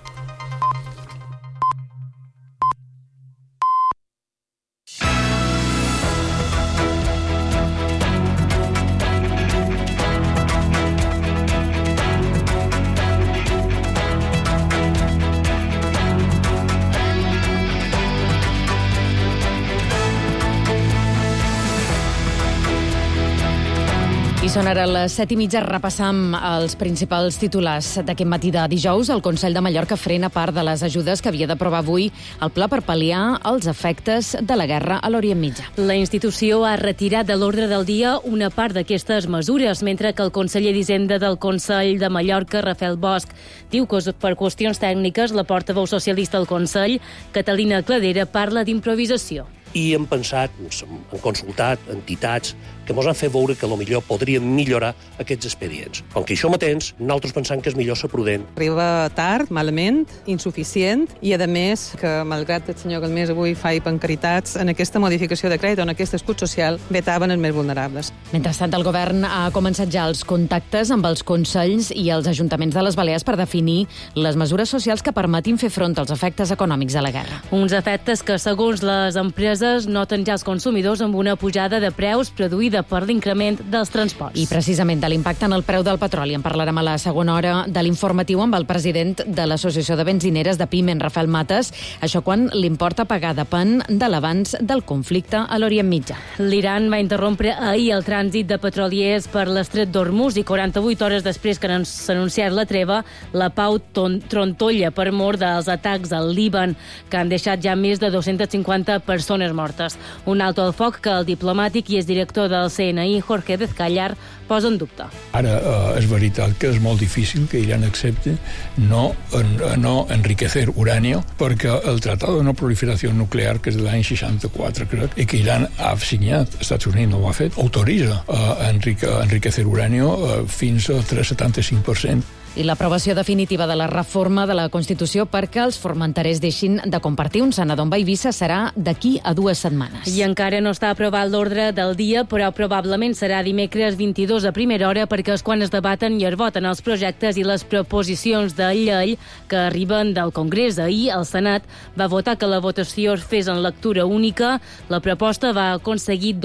Speaker 1: I són ara les 7:30, repassam els principals titulars d'aquest matí de dijous. El Consell de Mallorca frena part de les ajudes que havia d'aprovar avui el pla per pal·liar els efectes de la guerra a l'Orient Mitjà.
Speaker 2: La institució ha retirat de l'ordre del dia una part d'aquestes mesures, mentre que el conseller d'Hisenda del Consell de Mallorca, Rafael Bosch, diu que per qüestions tècniques la portaveu socialista del Consell, Catalina Cladera, parla d'improvisació.
Speaker 3: I hem pensat, hem consultat entitats que ens han fet veure que potser podríem millorar aquests expedients. Com que hi som atents, nosaltres pensam que és millor ser prudent.
Speaker 13: Arriba tard, malament, insuficient, i a més que, malgrat el senyor Galmés avui fa caritats, en aquesta modificació de crèdit o en aquest escut social vetaven els més vulnerables.
Speaker 1: Mentrestant, el govern ha començat ja els contactes amb els consells i els ajuntaments de les Balears per definir les mesures socials que permetin fer front als efectes econòmics de la guerra.
Speaker 2: Uns efectes que, segons les empreses, noten ja els consumidors amb una pujada de preus produïda per l'increment dels transports.
Speaker 1: I precisament de l'impacte en el preu del petroli en parlarem a la segona hora de l'informatiu amb el president de l'Associació de Benzineres de Pimen, Rafael Mates. Això quan l'import a pagar depèn de l'avanç del conflicte a l'Orient Mitjà.
Speaker 2: L'Iran va interrompre ahir el trànsit de petroliers per l'estret d'Hormuz i 48 hores després que s'ha anunciat la treva, la pau trontolla per mor dels atacs al Líban, que han deixat ja més de 250 persones mortes. Un alto al foc que el diplomàtic i exdirector del CNI, Jorge Dezcallar, posa en dubte.
Speaker 14: Ara és veritat que és molt difícil que Iran accepti no enriquecer uranio, perquè el Tratado de No Proliferació Nuclear, que és de l'any 64, crec, i que Iran ha signat, els Estats Units no ho ha fet, autoritza a enriquecer uranio fins al 3,75%.
Speaker 1: I l'aprovació definitiva de la reforma de la Constitució perquè els formenterers deixin de compartir un senador amb Eivissa serà d'aquí a 2 setmanes.
Speaker 2: I encara no està aprovat l'ordre del dia, però probablement serà dimecres 22 a primera hora, perquè és quan es debaten i es voten els projectes i les proposicions de llei que arriben del Congrés. Ahir el Senat va votar que la votació es fes en lectura única. La proposta va aconseguir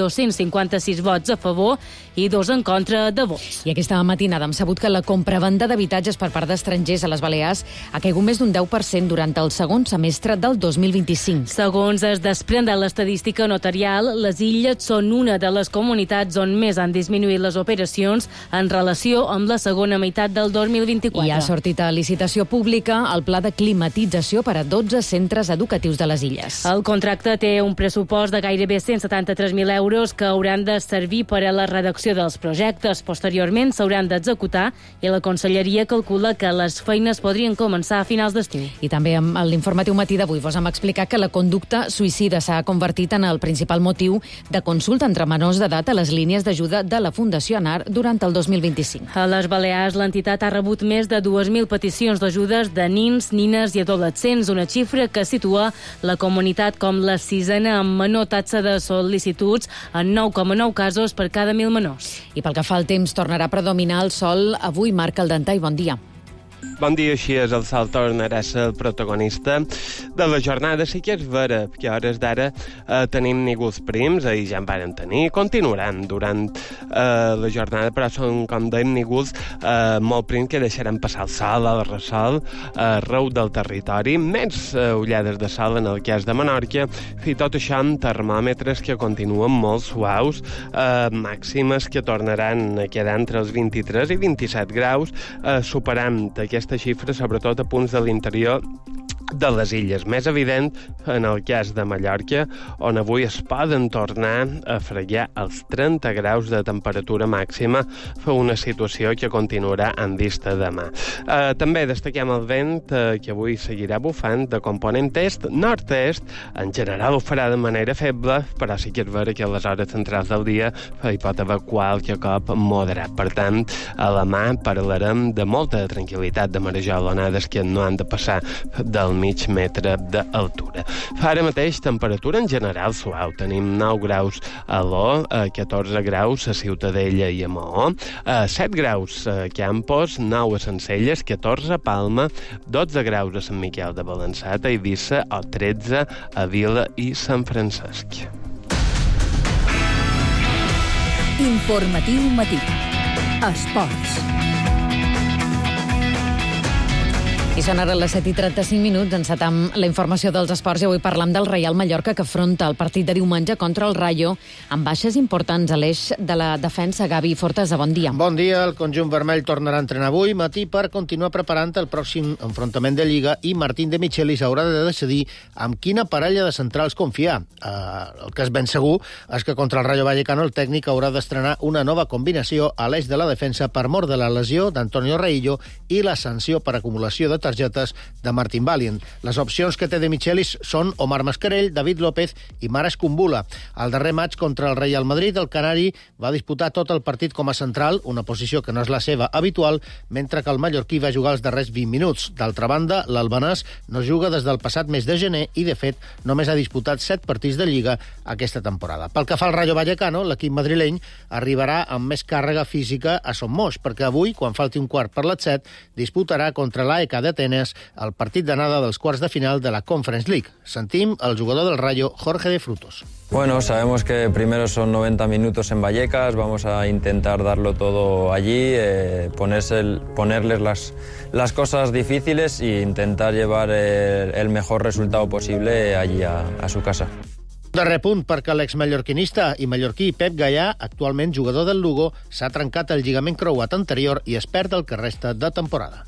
Speaker 2: 256 vots a favor i 2 en contra de vots.
Speaker 1: I aquesta matinada hem sabut que la compravenda d'habitatges per part d'estrangers a les Balears ha caigut més d'un 10% durant el segon semestre del 2025.
Speaker 2: Segons es desprèn de l'estadística notarial, les illes són una de les comunitats on més han disminuït les operacions en relació amb la segona meitat del 2024.
Speaker 1: I ha sortit a licitació pública el pla de climatització per a 12 centres educatius de les illes.
Speaker 2: El contracte té un pressupost de gairebé 173.000 euros que hauran de servir per a la redacció dels projectes. Posteriorment s'hauran d'executar i la Conselleria calcula que les feines podrien començar a finals d'estiu.
Speaker 1: I també amb l'informatiu matí d'avui vos hem explicat que la conducta suïcida s'ha convertit en el principal motiu de consulta entre menors d'edat a les línies d'ajuda de la Fundació ANAR durant el 2025.
Speaker 2: A les Balears, l'entitat ha rebut més de 2.000 peticions d'ajudes de nins, nines i adolescents, una xifra que situa la comunitat com la 6ena amb menor taxa de sol·licituds, en 9,9 casos per cada 1.000 menors.
Speaker 1: I pel que fa al temps, tornarà a predominar el sol avui. Marc Caldentà, i bon dia.
Speaker 15: Bon dia, així és, el Salt tornarà a ser el protagonista de la jornada. Sí que és vera que a hores d'ara tenim nígols prims, ahir ja en varen tenir, continuaran durant la jornada, però són, com dèiem, nígols molt prims que deixaran passar el sol, el ressol, arreu del territori, més ullades de sol en el cas de Menorca, i tot això amb termòmetres que continuen molt suaus, màximes que tornaran a quedar entre els 23 i 27 graus, superant aquesta xifra, sobretot a punts de l'interior de les illes. Més evident en el cas de Mallorca, on avui es poden tornar a fregar els 30 graus de temperatura màxima, fa una situació que continuarà en vista demà. També destaquem el vent que avui seguirà bufant de component est, nord-est, en general ho farà de manera feble, però sí que és vera que a les hores centrals del dia hi pot haver qualque cop moderat. Per tant, a la mà parlarem de molta tranquil·litat, de marejol, onades que no han de passar del mig metre d'altura. Ara mateix, temperatura en general suau. Tenim 9 graus a l'O, 14 graus a Ciutadella i a Maó, 7 graus a Campos, 9 a Sencelles, 14 a Palma, 12 graus a Sant Miquel de Balançat, a Eivissa, o 13 a Vila i Sant Francesc.
Speaker 16: Informatiu matí. Esports.
Speaker 1: I són ara les 7:35, encetam la informació dels esports i avui parlam del Reial Mallorca que afronta el partit de diumenge contra el Rayo amb baixes importants a l'eix de la defensa. Gavi Fortes, bon dia.
Speaker 17: Bon dia, el conjunt vermell tornarà a entrenar avui matí per continuar preparant el pròxim enfrontament de Lliga i Martín de Michelis haurà de decidir amb quina parella de centrals confiar. El que és ben segur és que contra el Rayo Vallecano el tècnic haurà d'estrenar una nova combinació a l'eix de la defensa per mor de la lesió d'Antonio Reillo i la sanció per acumulació de targetes de Martin Valiant. Les opcions que té de Michelis són Omar Mascarell, David López i Mares Kumbula. Al darrer maig contra el Real Madrid, el canari va disputar tot el partit com a central, una posició que no és la seva habitual, mentre que el mallorquí va jugar els darrers 20 minuts. D'altra banda, l'albanès no juga des del passat mes de gener i, de fet, només ha disputat 7 partits de Lliga aquesta temporada. Pel que fa al Rayo Vallecano, l'equip madrileny arribarà amb més càrrega física a Son Moix, perquè avui, quan falti un quart per les 7, disputarà contra l'AEK d'Atenes el partit d'anada dels quarts de final de la Conference League. Sentim el jugador del Rayo, Jorge de Frutos.
Speaker 18: Bueno, sabemos que primero son 90 minutos en Vallecas, vamos a intentar darlo todo allí, ponerles las cosas difíciles e intentar llevar el mejor resultado posible allí a su casa.
Speaker 17: Darrer punt, perquè l'exmallorquinista i mallorquí Pep Gallà, actualment jugador del Lugo, s'ha trencat el lligament creuat anterior i es perd el que resta de temporada.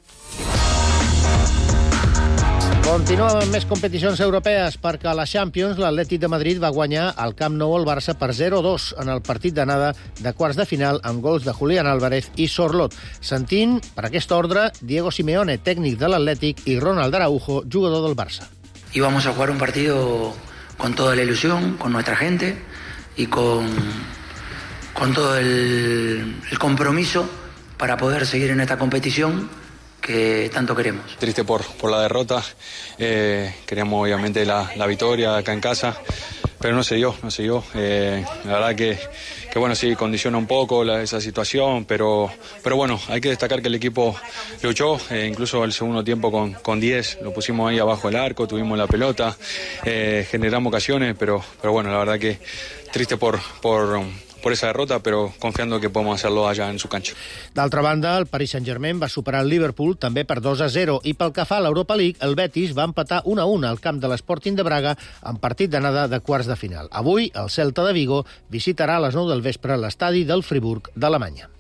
Speaker 17: Continuem amb més competicions europees perquè a la Champions l'Atlètic de Madrid va guanyar al Camp Nou al Barça per 0-2 en el partit d'anada de quarts de final amb gols de Julián Álvarez i Sorlot. Sentint, per aquest ordre, Diego Simeone, tècnic de l'Atlètic, i Ronald Araujo, jugador del Barça.
Speaker 19: Íbamos a jugar un partido con toda la ilusión, con nuestra gente y con todo el compromiso para poder seguir en esta competición que tanto queremos.
Speaker 20: Triste por la derrota, queríamos obviamente la victoria acá en casa, pero no se dio. La verdad que bueno, sí, condiciona un poco esa situación, pero bueno, hay que destacar que el equipo luchó, incluso el segundo tiempo con 10, lo pusimos ahí abajo del arco, tuvimos la pelota, generamos ocasiones, pero bueno, la verdad que triste por esa derrota, però confiando que podemos hacerlo allá en su cancha.
Speaker 17: D'altra banda, el Paris Saint-Germain va superar el Liverpool també per 2-0 i pel que fa a l'Europa League, el Betis va empatar 1-1 al camp de l'Sporting de Braga en partit d'anada de quarts de final. Avui, el Celta de Vigo visitarà a les 9 del vespre l'estadi del Friburg d'Alemanya.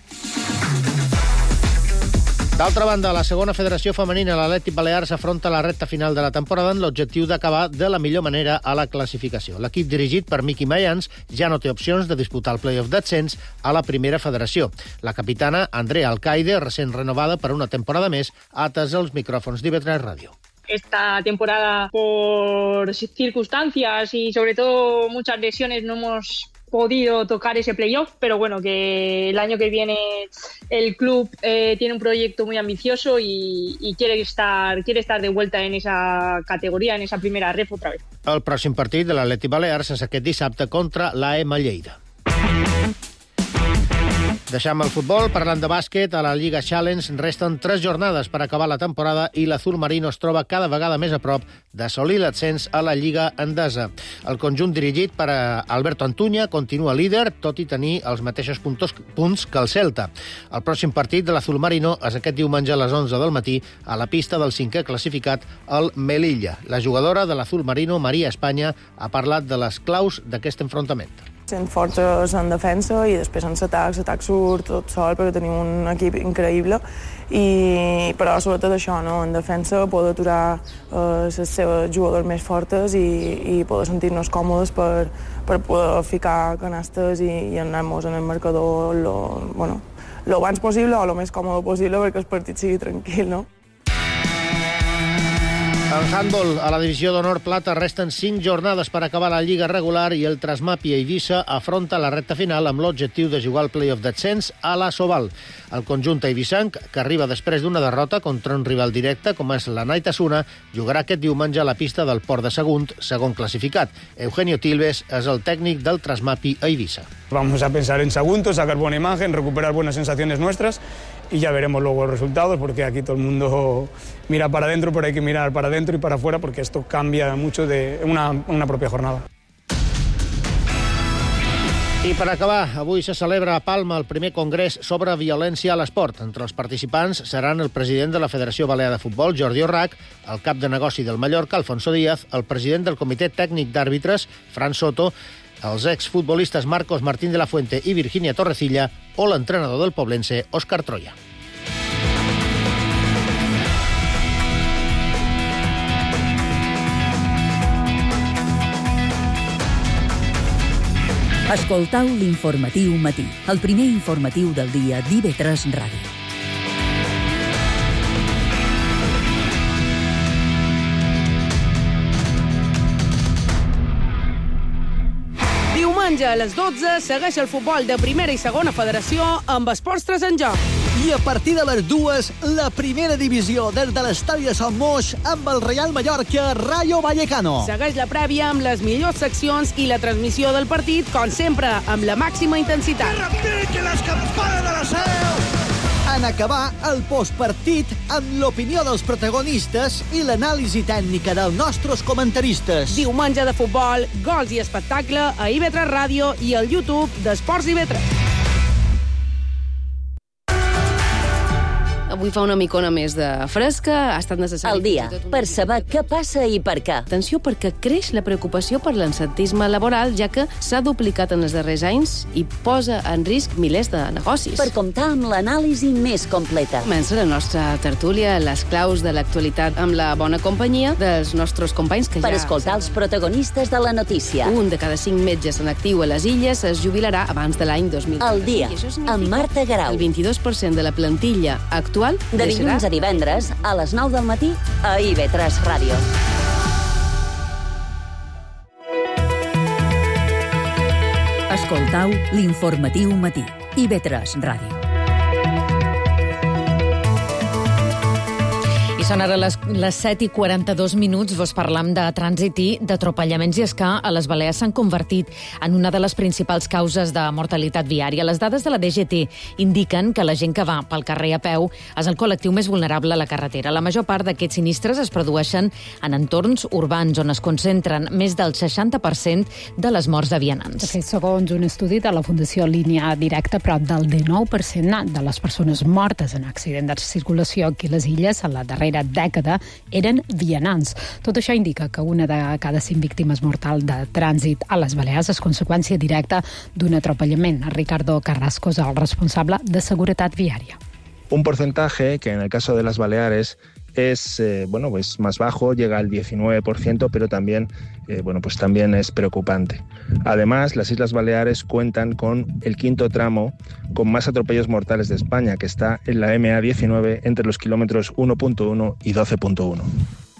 Speaker 17: D'altra banda, la segona federació femenina, l'Atlètic Balears, afronta la recta final de la temporada amb l'objectiu d'acabar de la millor manera a la classificació. L'equip dirigit per Miqui Mayans ja no té opcions de disputar el play-off d'ascens a la primera federació. La capitana, Andrea Alcaide, recent renovada per una temporada més, ha atès els micròfons d'IV3 Ràdio.
Speaker 27: Esta temporada, por circunstancias y sobre todo muchas lesiones, no hemos podido tocar ese playoff, pero bueno, que el año que viene el club tiene un proyecto muy ambicioso y quiere estar de vuelta en esa categoría, en esa primera ref otra vez.
Speaker 17: El pròxim partit de l'Atlètic Balears és aquest dissabte contra l'AM Lleida. Deixem el futbol, parlant de bàsquet, a la Lliga Challenge resten 3 jornades per acabar la temporada i l'Azul Marino es troba cada vegada més a prop d'assolir l'ascens a la Lliga Endesa. El conjunt dirigit per Alberto Antuña continua líder, tot i tenir els mateixos punts que el Celta. El pròxim partit de l'Azul Marino és aquest diumenge a les 11 del matí a la pista del 5è classificat, el Melilla. La jugadora de l'Azul Marino, Maria Espanya, ha parlat de les claus d'aquest enfrontament.
Speaker 4: Sent fortes en defensa i després en l'atac surt tot sol perquè tenim un equip increïble, però sobretot això, no? En defensa poder aturar les seves jugadors més fortes i poder sentir-nos còmodes per poder ficar canastes i anar-nos en el marcador lo abans possible o lo més còmode possible perquè el partit sigui tranquil, no?
Speaker 17: En handball, a la divisió d'honor plata, resten 5 jornades per acabar la lliga regular i el Trasmapi Eivissa afronta la recta final amb l'objectiu de jugar al play-off d'ascens a la Soval. El conjunt eivissanc, que arriba després d'una derrota contra un rival directe com és la Naitasuna, jugarà aquest diumenge a la pista del Port de Sagunt, segon classificat. Eugenio Tilves és el tècnic del Trasmapi Eivissa.
Speaker 5: Vamos a pensar en Sagunto, sacar buena imagen, recuperar buenas sensaciones nuestras y ya veremos luego los resultados, porque aquí todo el mundo mira para adentro, pero hay que mirar para adentro y para afuera, porque esto cambia mucho de una propia jornada.
Speaker 17: I per acabar, avui se celebra a Palma el primer congrés sobre violència a l'esport. Entre els participants seran el president de la Federació Balear de Futbol, Jordi Orrac, el cap de negoci del Mallorca, Alfonso Díaz, el president del Comitè Tècnic d'Àrbitres, Fran Soto, els exfutbolistes Marcos Martín de la Fuente i Virginia Torrecilla o l'entrenador del poblense, Òscar Troya.
Speaker 16: Escoltau l'informatiu matí, el primer informatiu del dia d'IV3 Ràdio.
Speaker 21: Diumenge a les 12 segueix el futbol de primera i segona federació amb Esports 3 en joc.
Speaker 22: I a partir de les 2, la primera divisió des de l'estadi de Sant Moix amb el Real Mallorca Rayo Vallecano.
Speaker 21: Segueix la prèvia amb les millors seccions i la transmissió del partit, com sempre, amb la màxima intensitat.
Speaker 22: Que repiquen les campanes de la Seu! En acabar el postpartit amb l'opinió dels protagonistes i l'anàlisi tècnica dels nostres comentaristes.
Speaker 21: Diumenge de futbol, gols i espectacle a IV3 Ràdio i al YouTube d'Esports IV3.
Speaker 23: Avui fa una micona més de fresca, ha estat necessari...
Speaker 24: El dia, per saber què passa i per què.
Speaker 23: Atenció, perquè creix la preocupació per l'absentisme laboral, ja que s'ha duplicat en els darrers anys i posa en risc milers de negocis.
Speaker 24: Per comptar amb l'anàlisi més completa.
Speaker 23: Comença la nostra tertúlia, les claus de l'actualitat amb la bona companyia dels nostres companys que
Speaker 24: per escoltar els protagonistes de la notícia.
Speaker 23: Un de cada 5 metges en actiu a les Illes es jubilarà abans de l'any 2000.
Speaker 24: El dia, amb Marta Garau.
Speaker 23: El 22% de la plantilla actual
Speaker 24: de dilluns a divendres a les 9 del matí a IV3 Ràdio. Escoltau l'informatiu matí. IV3 Ràdio.
Speaker 1: Són ara les 7:42. Vos parlam de trànsit i d'atropellaments, i és que a les Balears s'han convertit en una de les principals causes de mortalitat viària. Les dades de la DGT indiquen que la gent que va pel carrer a peu és el col·lectiu més vulnerable a la carretera. La major part d'aquests sinistres es produeixen en entorns urbans on es concentren més del 60% de les morts de vianants.
Speaker 12: De fet, segons un estudi de la Fundació Línia Directa, prop del 19% de les persones mortes en accident de circulació aquí a les Illes en la darrera dècada eren vianants. Tot això indica que una de cada 5 víctimes mortals de trànsit a les Balears és conseqüència directa d'un atropellament. Ricardo Carrasco és el responsable de seguretat viària.
Speaker 25: Un porcentaje que en el caso de las Baleares es más bajo, llega al 19%, pero también es preocupante. Además, las Islas Baleares cuentan con el 5º tramo con más atropellos mortales de España, que está en la MA19 entre los kilómetros 1.1 y 12.1.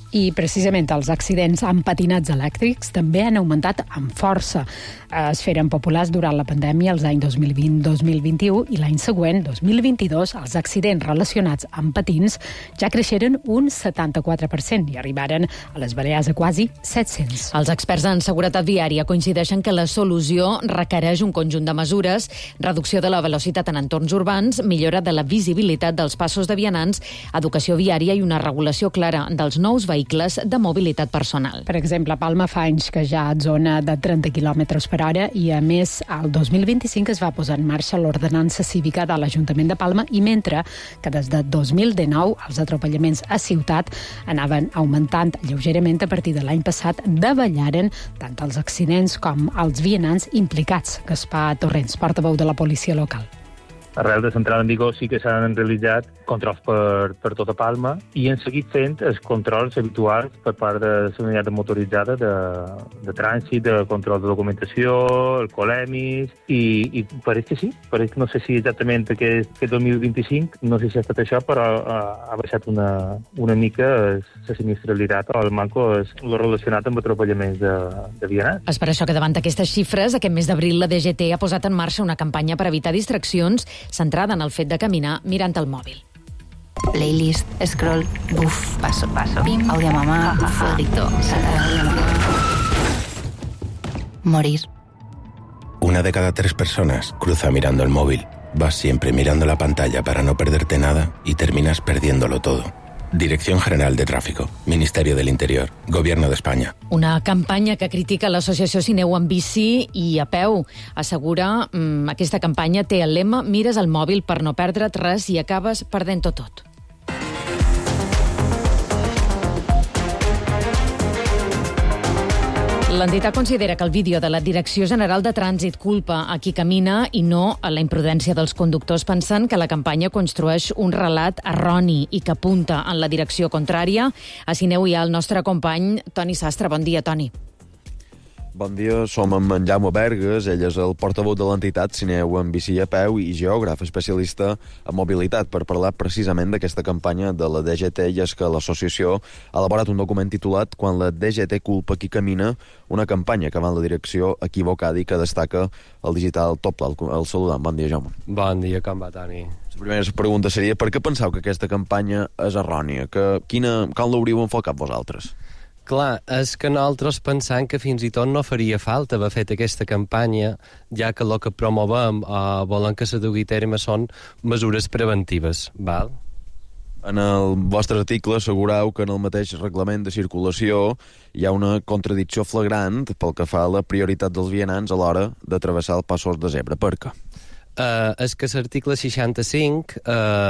Speaker 12: I precisament els accidents amb patinats elèctrics també han augmentat amb força. Es feren populars durant la pandèmia els anys 2020-2021 i l'any següent, 2022, els accidents relacionats amb patins ja creixeren un 74% i arribaren a les Balears a quasi 700.
Speaker 1: Els experts en seguretat viària coincideixen que la solució requereix un conjunt de mesures, reducció de la velocitat en entorns urbans, millora de la visibilitat dels passos de vianants, educació viària i una regulació clara dels nous vehicles de mobilitat personal.
Speaker 12: Per exemple, Palma fa anys que ja ha zona de 30 km per hora i, a més, el 2025 es va posar en marxa l'ordenança cívica de l'Ajuntament de Palma i mentre que des de 2019 els atropellaments a ciutat anaven augmentant lleugerament a partir de l'any passat, davallaren tant els accidents com els vianants implicats. Gaspar Torrents, portaveu de la policia local.
Speaker 25: Arrel de l'entrada en vigor sí que s'han realitzat controls per tota Palma i han seguit fent els controls habituals per part de la unitat motoritzada de trànsit, de control de documentació, alcoholèmics i pareix que sí. Pareix que no sé si exactament aquest 2025, no sé si ha estat això, però ha baixat una mica la sinistralitat o el manco lo relacionat amb atropellaments de vianants.
Speaker 1: És per això que davant d'aquestes xifres, aquest mes d'abril la DGT ha posat en marxa una campanya per evitar distraccions centrada en el fet de caminar mirant el mòbil.
Speaker 6: Playlist, scroll, buf, paso, pim, audio mamá, fueguito, morir.
Speaker 7: Una de cada 3 personas cruza mirando el móvil. Vas siempre mirando la pantalla para no perderte nada y terminas perdiéndolo todo. Dirección General de Tráfico, Ministerio del Interior, Gobierno de España.
Speaker 1: Una campanya que critica l'associació Sineu en bici i a peu. Assegura, aquesta campanya té el lema «Mires el mòbil per no perdre't res i acabes perdent-ho tot». L'entitat considera que el vídeo de la Direcció General de Trànsit culpa a qui camina i no a la imprudència dels conductors, pensant que la campanya construeix un relat erroni i que apunta en la direcció contrària. A Sineu hi ha el nostre company Toni Sastre. Bon dia, Toni.
Speaker 8: Bon dia, som amb en Jaume Bergues, ell és el portaveu de l'entitat Sineu en bici a peu i geògraf especialista en mobilitat per parlar precisament d'aquesta campanya de la DGT, i és que l'associació ha elaborat un document titulat «Quan la DGT culpa qui camina», una campanya que va en la direcció equivocada i que destaca el digital Top Pla. El saludam. Bon dia, Jaume.
Speaker 9: Bon dia, com va, Toni?
Speaker 8: La primera pregunta seria per què penseu que aquesta campanya és errònia? Com l'hauríeu enfocat vosaltres?
Speaker 9: Clar, és que nosaltres pensam que fins i tot no faria falta haver fet aquesta campanya, ja que el que promovem o volem que se dugui a terme són mesures preventives, val?
Speaker 8: En el vostre article assegureu que en el mateix reglament de circulació hi ha una contradicció flagrant pel que fa a la prioritat dels vianants a l'hora de travessar el passos de zebra. Per què?
Speaker 9: És que l'article 65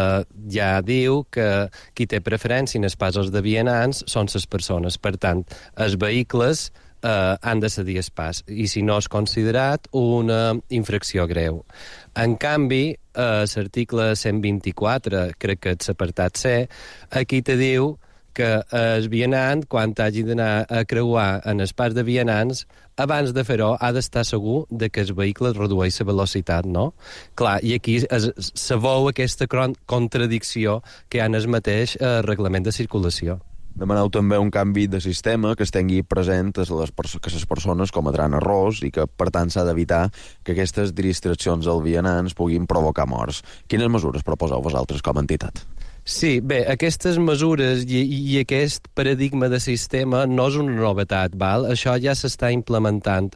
Speaker 9: ja diu que qui té preferència en els passos de vianants són les persones. Per tant, els vehicles han de cedir el pas i si no és considerat una infracció greu. En canvi, l'article 124, crec que és l'apartat C, aquí te diu que el vianant, quan hagi d'anar a creuar en el pas de vianants, abans de fer-ho ha d'estar segur de que el vehicle redueix la velocitat, no? Clar, i aquí se veu aquesta contradicció que hi ha en el mateix reglament de circulació.
Speaker 8: Demaneu també un canvi de sistema que es tingui present que les persones cometran errors i que, per tant, s'ha d'evitar que aquestes distraccions als vianants puguin provocar morts. Quines mesures proposeu vosaltres com a entitat?
Speaker 9: Sí, bé, aquestes mesures i aquest paradigma de sistema no és una novetat, val? Això ja s'està implementant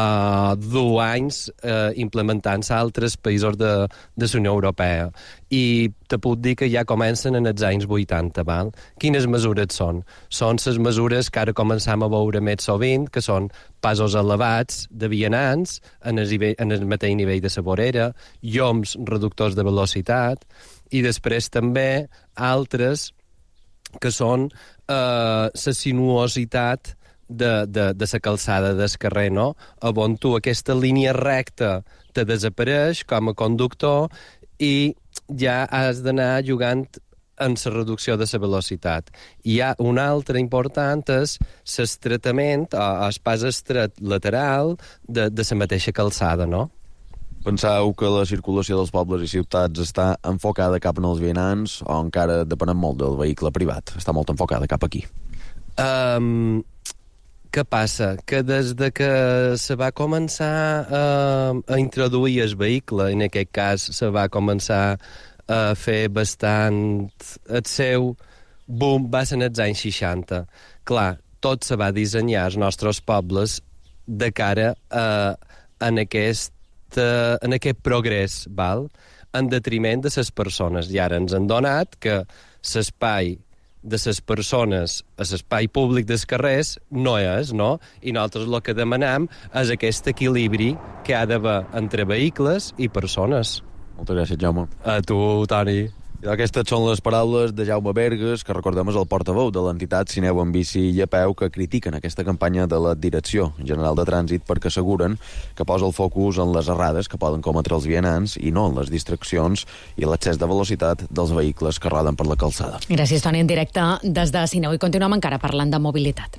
Speaker 9: 2 anys, implementant-se a altres països de la Unió Europea. I te puc dir que ja comencen en els anys 80, val? Quines mesures són? Són les mesures que ara començam a veure més sovint, que són passos elevats de vianants en el mateix nivell de la vorera, llums reductors de velocitat, i després també altres que són la sinuositat de la calçada del carrer, no? On tu aquesta línia recta te desapareix com a conductor i ja has d'anar jugant en la reducció de la velocitat. Hi ha un altre important, és l'estretament o el pas estret lateral de la mateixa calçada, no?
Speaker 8: Penseu que la circulació dels pobles i ciutats està enfocada cap en els vianants o encara depenem molt del vehicle privat? Està molt enfocada cap aquí?
Speaker 9: Què passa? Que des de que se va començar a introduir el vehicle, en aquest cas se va començar a fer bastant el seu boom, va ser en els anys 60. Clar, tot se va dissenyar als nostres pobles de cara en aquest progrés, val? En detriment de les persones. I ara ens han donat que l'espai de les persones a l'espai públic dels carrers no és, no? I nosaltres el que demanem és aquest equilibri que ha d'haver entre vehicles i persones.
Speaker 8: Moltes gràcies, Jaume.
Speaker 9: A tu, Toni.
Speaker 8: I aquestes són les paraules de Jaume Bergues, que recordem és el portaveu de l'entitat Sineu en bici i a peu, que critiquen aquesta campanya de la Direcció General de Trànsit perquè asseguren que posa el focus en les errades que poden cometre els vianants i no en les distraccions i l'excés de velocitat dels vehicles que roden per la calçada.
Speaker 1: Gràcies, Toni, en directe des de Sineu. I continuem encara parlant de mobilitat.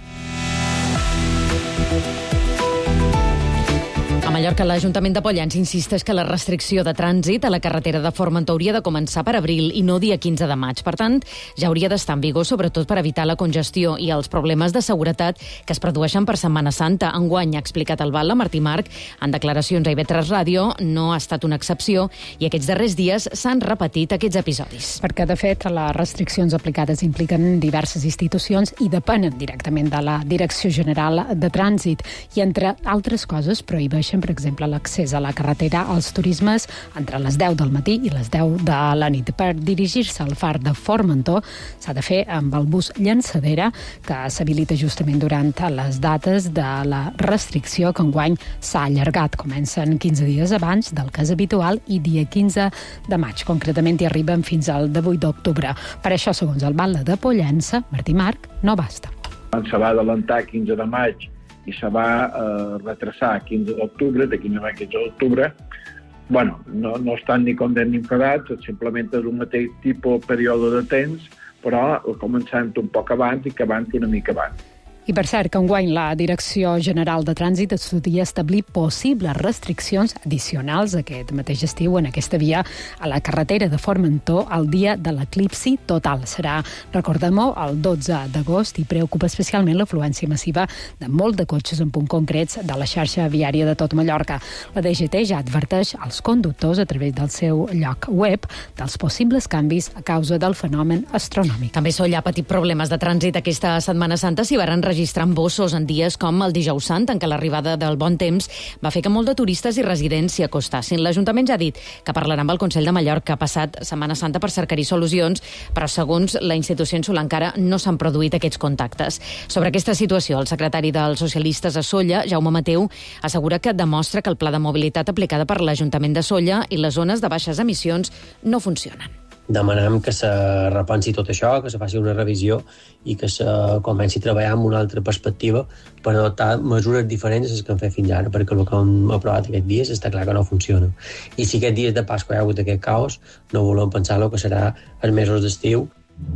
Speaker 1: A Mallorca, l'Ajuntament de Pollença insisteix que la restricció de trànsit a la carretera de Formentor hauria de començar per abril i no dia 15 de maig. Per tant, ja hauria d'estar en vigor, sobretot per evitar la congestió i els problemes de seguretat que es produeixen per Setmana Santa. Enguany, ha explicat el Val, Martí Marc, en declaracions a IB3 Ràdio, no ha estat una excepció i aquests darrers dies s'han repetit aquests episodis.
Speaker 12: Perquè, de fet, les restriccions aplicades impliquen diverses institucions i depenen directament de la Direcció General de Trànsit i, entre altres coses, prohibeixen, per exemple, l'accés a la carretera als turismes entre les 10 del matí i les 10 de la nit. Per dirigir-se al far de Formentor s'ha de fer amb el bus llançadera que s'habilita justament durant les dates de la restricció que enguany s'ha allargat. Comencen 15 dies abans del que és habitual i dia 15 de maig. Concretament hi arriben fins al 18 d'octubre. Per això, segons el Batlle de Pollença, Martí Marc, no basta.
Speaker 2: Se va adelantar 15 de maig i se va retrasar 15 d'octubre, de 15 a 15 d'octubre, bueno, no estan ni contents ni enfadats, simplement és un mateix tipus període de temps, però començant un poc abans i acabant una mica abans.
Speaker 12: I per cert, que enguany la Direcció General de Trànsit estudia establir possibles restriccions addicionals aquest mateix estiu en aquesta via a la carretera de Formentor el dia de l'eclipsi total. Serà, recordem-ho, el 12 d'agost i preocupa especialment l'afluència massiva de molt de cotxes en punts concrets de la xarxa viària de tot Mallorca. La DGT ja adverteix als conductors a través del seu lloc web dels possibles canvis a causa del fenomen astronòmic.
Speaker 1: També Solla ha patit problemes de trànsit aquesta Setmana Santa. S'hi varen registrar embossos en dies com el dijous sant, en què l'arribada del bon temps va fer que molt de turistes i residents s'hi acostassin. L'Ajuntament ja ha dit que parlarà amb el Consell de Mallorca passat Setmana Santa per cercar-hi solucions, però segons la institució insular encara no s'han produït aquests contactes. Sobre aquesta situació, el secretari dels socialistes a Solla, Jaume Mateu, assegura que demostra que el pla de mobilitat aplicada per l'Ajuntament de Solla i les zones de baixes emissions no funcionen.
Speaker 3: Demanem que se repensi tot això, que se faci una revisió i que se comenci a treballar amb una altra perspectiva per adoptar mesures diferents a les que hem fet fins ara, perquè el que hem aprovat aquests dies està clar que no funciona. I si aquests dies de Pasqua hi ha hagut aquest caos, no volem pensar el que serà els mesos d'estiu.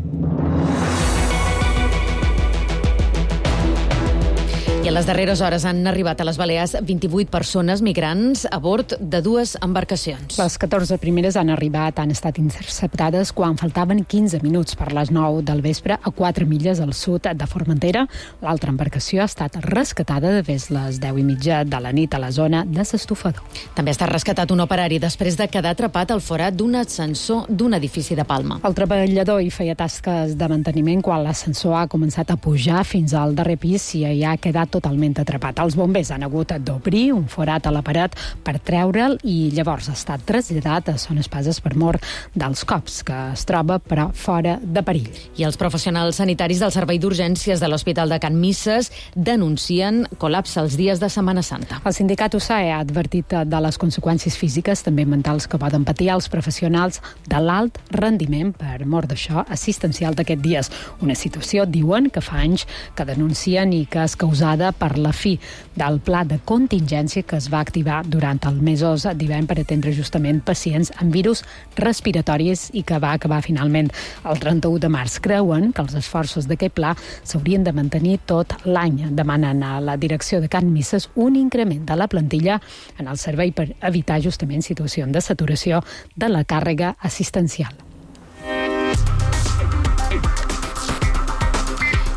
Speaker 1: I a les darreres hores han arribat a les Balears 28 persones migrants a bord de 2 embarcacions.
Speaker 12: Les 14 primeres han estat interceptades quan faltaven 15 minuts per les 9 del vespre a 4 milles al sud de Formentera. L'altra embarcació ha estat rescatada des les 10:30 de la nit a la zona de l'estufador.
Speaker 1: També ha estat rescatat un operari després de quedar atrapat al forat d'un ascensor d'un edifici de Palma.
Speaker 12: El treballador hi feia tasques de manteniment quan l'ascensor ha començat a pujar fins al darrer pis i hi ha quedat totalment atrapat. Els bombers han hagut d'obrir un forat a la paret per treure'l i llavors ha estat traslladat a Son Espases per mort dels cops, que es troba però fora de perill.
Speaker 1: I els professionals sanitaris del Servei d'Urgències de l'Hospital de Can Misses denuncien col·lapse els dies de Setmana Santa.
Speaker 12: El sindicat USAE ha advertit de les conseqüències físiques, també mentals, que poden patir els professionals de l'alt rendiment per mort d'això assistencial d'aquests dies. Una situació, diuen, que fa anys que denuncien i que és causada per la fi del pla de contingència que es va activar durant els mesos d'hivern per atendre justament pacients amb virus respiratoris i que va acabar finalment el 31 de març. Creuen que els esforços d'aquest pla s'haurien de mantenir tot l'any. Demanen a la direcció de Can Misses un increment de la plantilla en el servei per evitar justament situacions de saturació de la càrrega assistencial.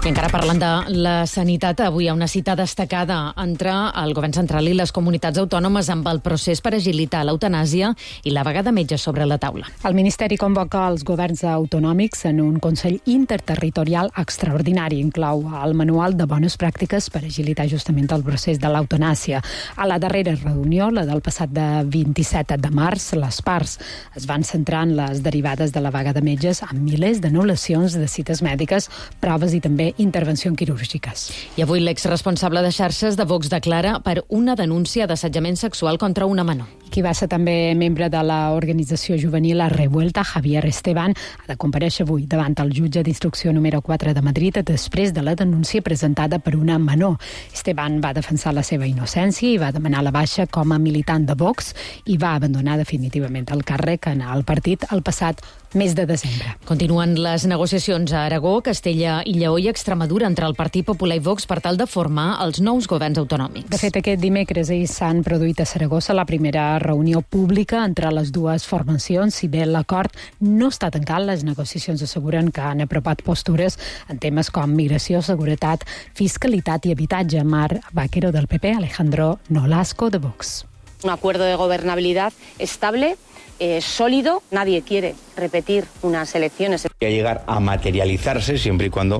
Speaker 1: I encara parlant de la sanitat, avui hi ha una cita destacada entre el govern central i les comunitats autònomes amb el procés per agilitar l'eutanàsia i la vaga de metges sobre la taula.
Speaker 12: El Ministeri convoca els governs autonòmics en un Consell Interterritorial extraordinari. Inclou el manual de bones pràctiques per agilitar justament el procés de l'eutanàsia. A la darrera reunió, la del passat de 27 de març, les parts es van centrar en les derivades de la vaga de metges amb milers d'anul·lacions de cites mèdiques, proves i també intervencions quirúrgiques.
Speaker 1: I avui l'exresponsable de xarxes de Vox declara per una denúncia d'assetjament sexual contra una menor.
Speaker 12: Qui va ser també membre de l'organització juvenil La Revuelta, Javier Esteban, ha de comparèixer avui davant el jutge d'instrucció número 4 de Madrid després de la denúncia presentada per una menor. Esteban va defensar la seva innocència i va demanar la baixa com a militant de Vox i va abandonar definitivament el càrrec en el partit el passat mes de desembre.
Speaker 1: Continuen les negociacions a Aragó, Castella i Lleó i Extremadura entre el Partit Popular i Vox per tal de formar els nous governs autonòmics.
Speaker 12: De fet, aquest dimecres s'han produït a Saragossa la primera reunió pública entre les dues formacions. Si bé l'acord no està tancat, les negociacions asseguren que han apropat postures en temes com migració, seguretat, fiscalitat i habitatge. Mar Vaquero del PP, Alejandro Nolasco de Vox.
Speaker 10: Un acuerdo de gobernabilidad estable, sólido. Nadie quiere repetir unas elecciones.
Speaker 11: A llegar a materializarse siempre y cuando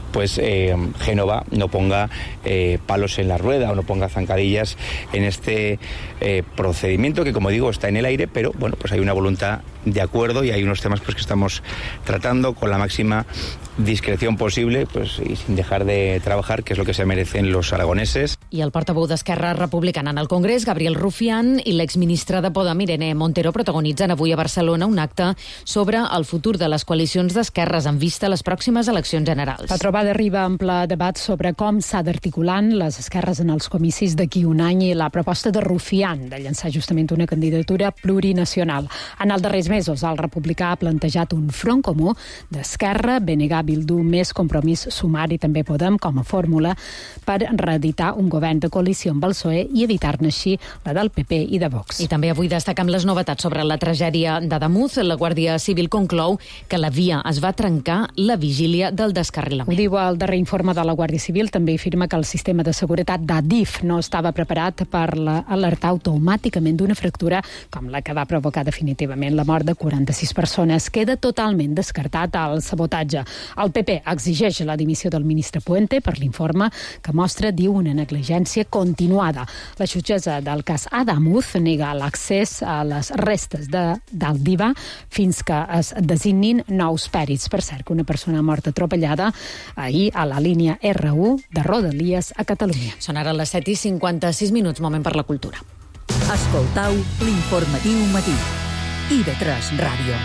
Speaker 11: Génova no ponga palos en la rueda o no ponga zancadillas en este procedimiento que, como digo, está en el aire, pero bueno, pues hay una voluntad de acuerdo y hay unos temas que estamos tratando con la máxima discreción posible y sin dejar de trabajar, que es lo que se merecen los aragoneses.
Speaker 1: I el portaveu d'Esquerra Republicana en el Congrés, Gabriel Rufián, i l'exministra de Podem, Irene Montero, protagonitzen avui a Barcelona un acte sobre el futur de les coalicions d'esquerres en vista a les pròximes eleccions generals.
Speaker 12: La trobada arriba en ple debat sobre com s'ha d'articular les esquerres en els comicis d'aquí un any i la proposta de Rufián de llançar justament una candidatura plurinacional. En els darrers mesos, el republicà ha plantejat un front comú d'Esquerra, BNG, Bildu, més Compromís, Sumar i també Podem com a fórmula per reeditar un govern de coalició amb el PSOE i evitar-ne així la del PP i de Vox.
Speaker 1: I també avui destacam les novetats sobre la tragèdia d'Ademuz. La Guàrdia Civil conclou que la via es va trencar la vigília del descarrilament.
Speaker 12: Ho diu el darrer informe de la Guàrdia Civil. També afirma que el sistema de seguretat d'Adif no estava preparat per alertar automàticament d'una fractura com la que va provocar definitivament la mort de 46 persones. Queda totalment descartat el sabotatge. El PP exigeix la dimissió del ministre Puente per l'informe que mostra, diu, una negligència continuada. La jutgessa del cas Ademuz nega l'accés a les restes d'Aldiva fins que es designin nous pèrits. Per cert, que una persona morta atropellada ahir a la línia R1 de Rodalies a Catalunya.
Speaker 1: Són ara les 7:56, moment per la cultura.
Speaker 16: Escoltau l'informatiu matí. IB3 Ràdio.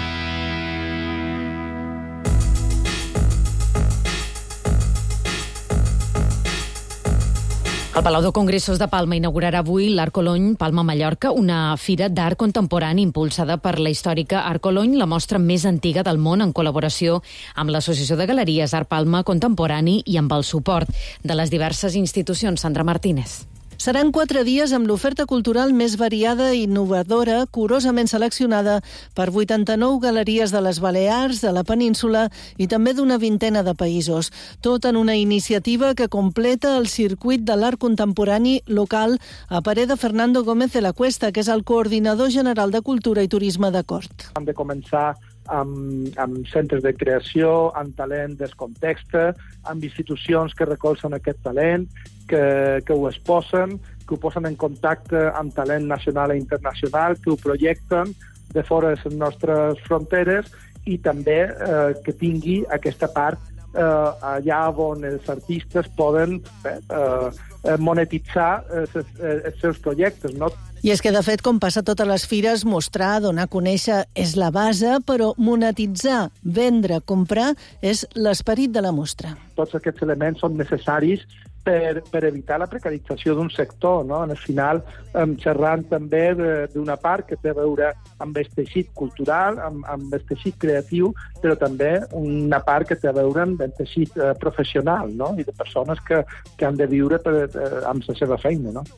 Speaker 1: El Palau de Congressos de Palma inaugurarà avui l'Art Colony Palma Mallorca, una fira d'art contemporani impulsada per la històrica Art Colony, la mostra més antiga del món, en col·laboració amb l'Associació de Galeries Art Palma Contemporani i amb el suport de les diverses institucions. Sandra Martínez.
Speaker 13: Seran 4 dies amb l'oferta cultural més variada i innovadora, curosament seleccionada per 89 galeries de les Balears, de la península i també d'una vintena de països. Tot en una iniciativa que completa el circuit de l'art contemporani local a parer de Fernando Gómez de la Cuesta, que és el coordinador general de Cultura i Turisme de Cort.
Speaker 14: Hem de començar amb centres de creació, amb talent descontexte, amb institucions que recolzen aquest talent, que ho exposen, que ho posen en contacte amb talent nacional i internacional, que ho projecten de fora de les nostres fronteres i també que tingui aquesta part allà on els artistes poden monetitzar els seus projectes, no?
Speaker 13: I és que, de fet, com passa a totes les fires, mostrar, donar a conèixer és la base, però monetitzar, vendre, comprar és l'esperit de la mostra.
Speaker 14: Tots aquests elements són necessaris per evitar la precarització d'un sector, no? Al final, xerrant també d'una part que té a veure amb el teixit cultural, amb el teixit creatiu, però també una part que té a veure amb el teixit professional, no? I de persones que han de viure amb la seva feina, no?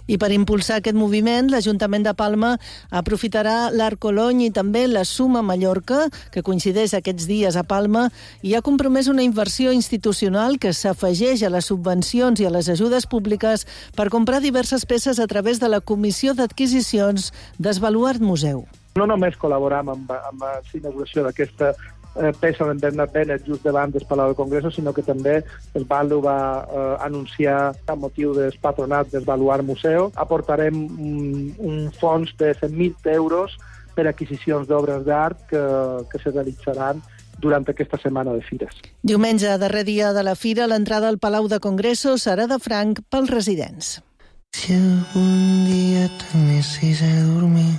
Speaker 13: I per impulsar aquest moviment, l'Ajuntament de Palma aprofitarà l'Arc Colony i també la Suma Mallorca, que coincideix aquests dies a Palma, i ha compromès una inversió institucional que s'afegeix a les subvencions i a les ajudes públiques per comprar diverses peces a través de la Comissió d'Adquisicions d'Esbaluart Museu.
Speaker 14: No només col·laboram amb la inauguració d'aquesta peça d'en Bernat Bennett just davant del Palau de Congressos, sinó que també el Balu va anunciar a motiu del patronat del Baluart Museu. Aportarem un fons de 100.000 euros per adquisicions d'obres d'art que se realitzaran durant aquesta setmana de fires.
Speaker 13: Diumenge, darrer dia de la fira, l'entrada al Palau de Congressos serà de franc pels residents.
Speaker 4: Si algun dia t'anessis a dormir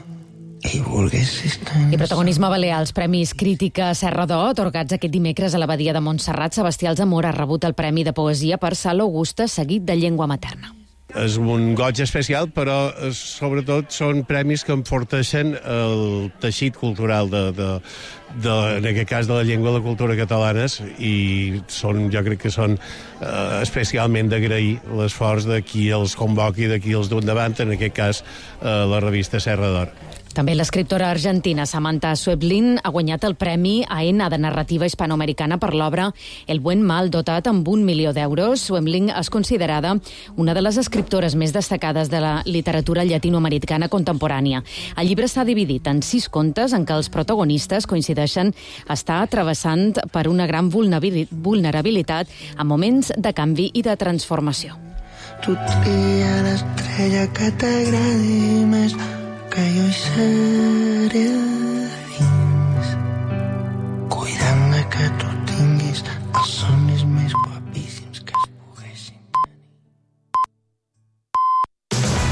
Speaker 4: i
Speaker 1: protagonisme balear als Premis Crítica Serra d'Or, atorgats aquest dimecres a l'Abadia de Montserrat. Sebastià Alzamora ha rebut el Premi de Poesia per Sala Augusta, seguit de Llengua Materna.
Speaker 15: És un goig especial, però sobretot són premis que enforteixen el teixit cultural en aquest cas de la llengua i la cultura catalanes, i jo crec que són especialment d'agrair l'esforç de qui els convoqui, de qui els du endavant, en aquest cas la revista Serra d'Or.
Speaker 1: També l'escriptora argentina Samantha Schweblin ha guanyat el Premi AENA de Narrativa Hispanoamericana per l'obra El buen mal, dotat amb 1 milió d'euros. Schweblin és considerada una de les escriptores més destacades de la literatura llatinoamericana contemporània. El llibre està dividit en 6 contes en què els protagonistes coincideixen estar travessant per una gran vulnerabilitat en moments de canvi i de transformació.
Speaker 4: Tu tria l'estrella que t'agradi més que jo hi seré.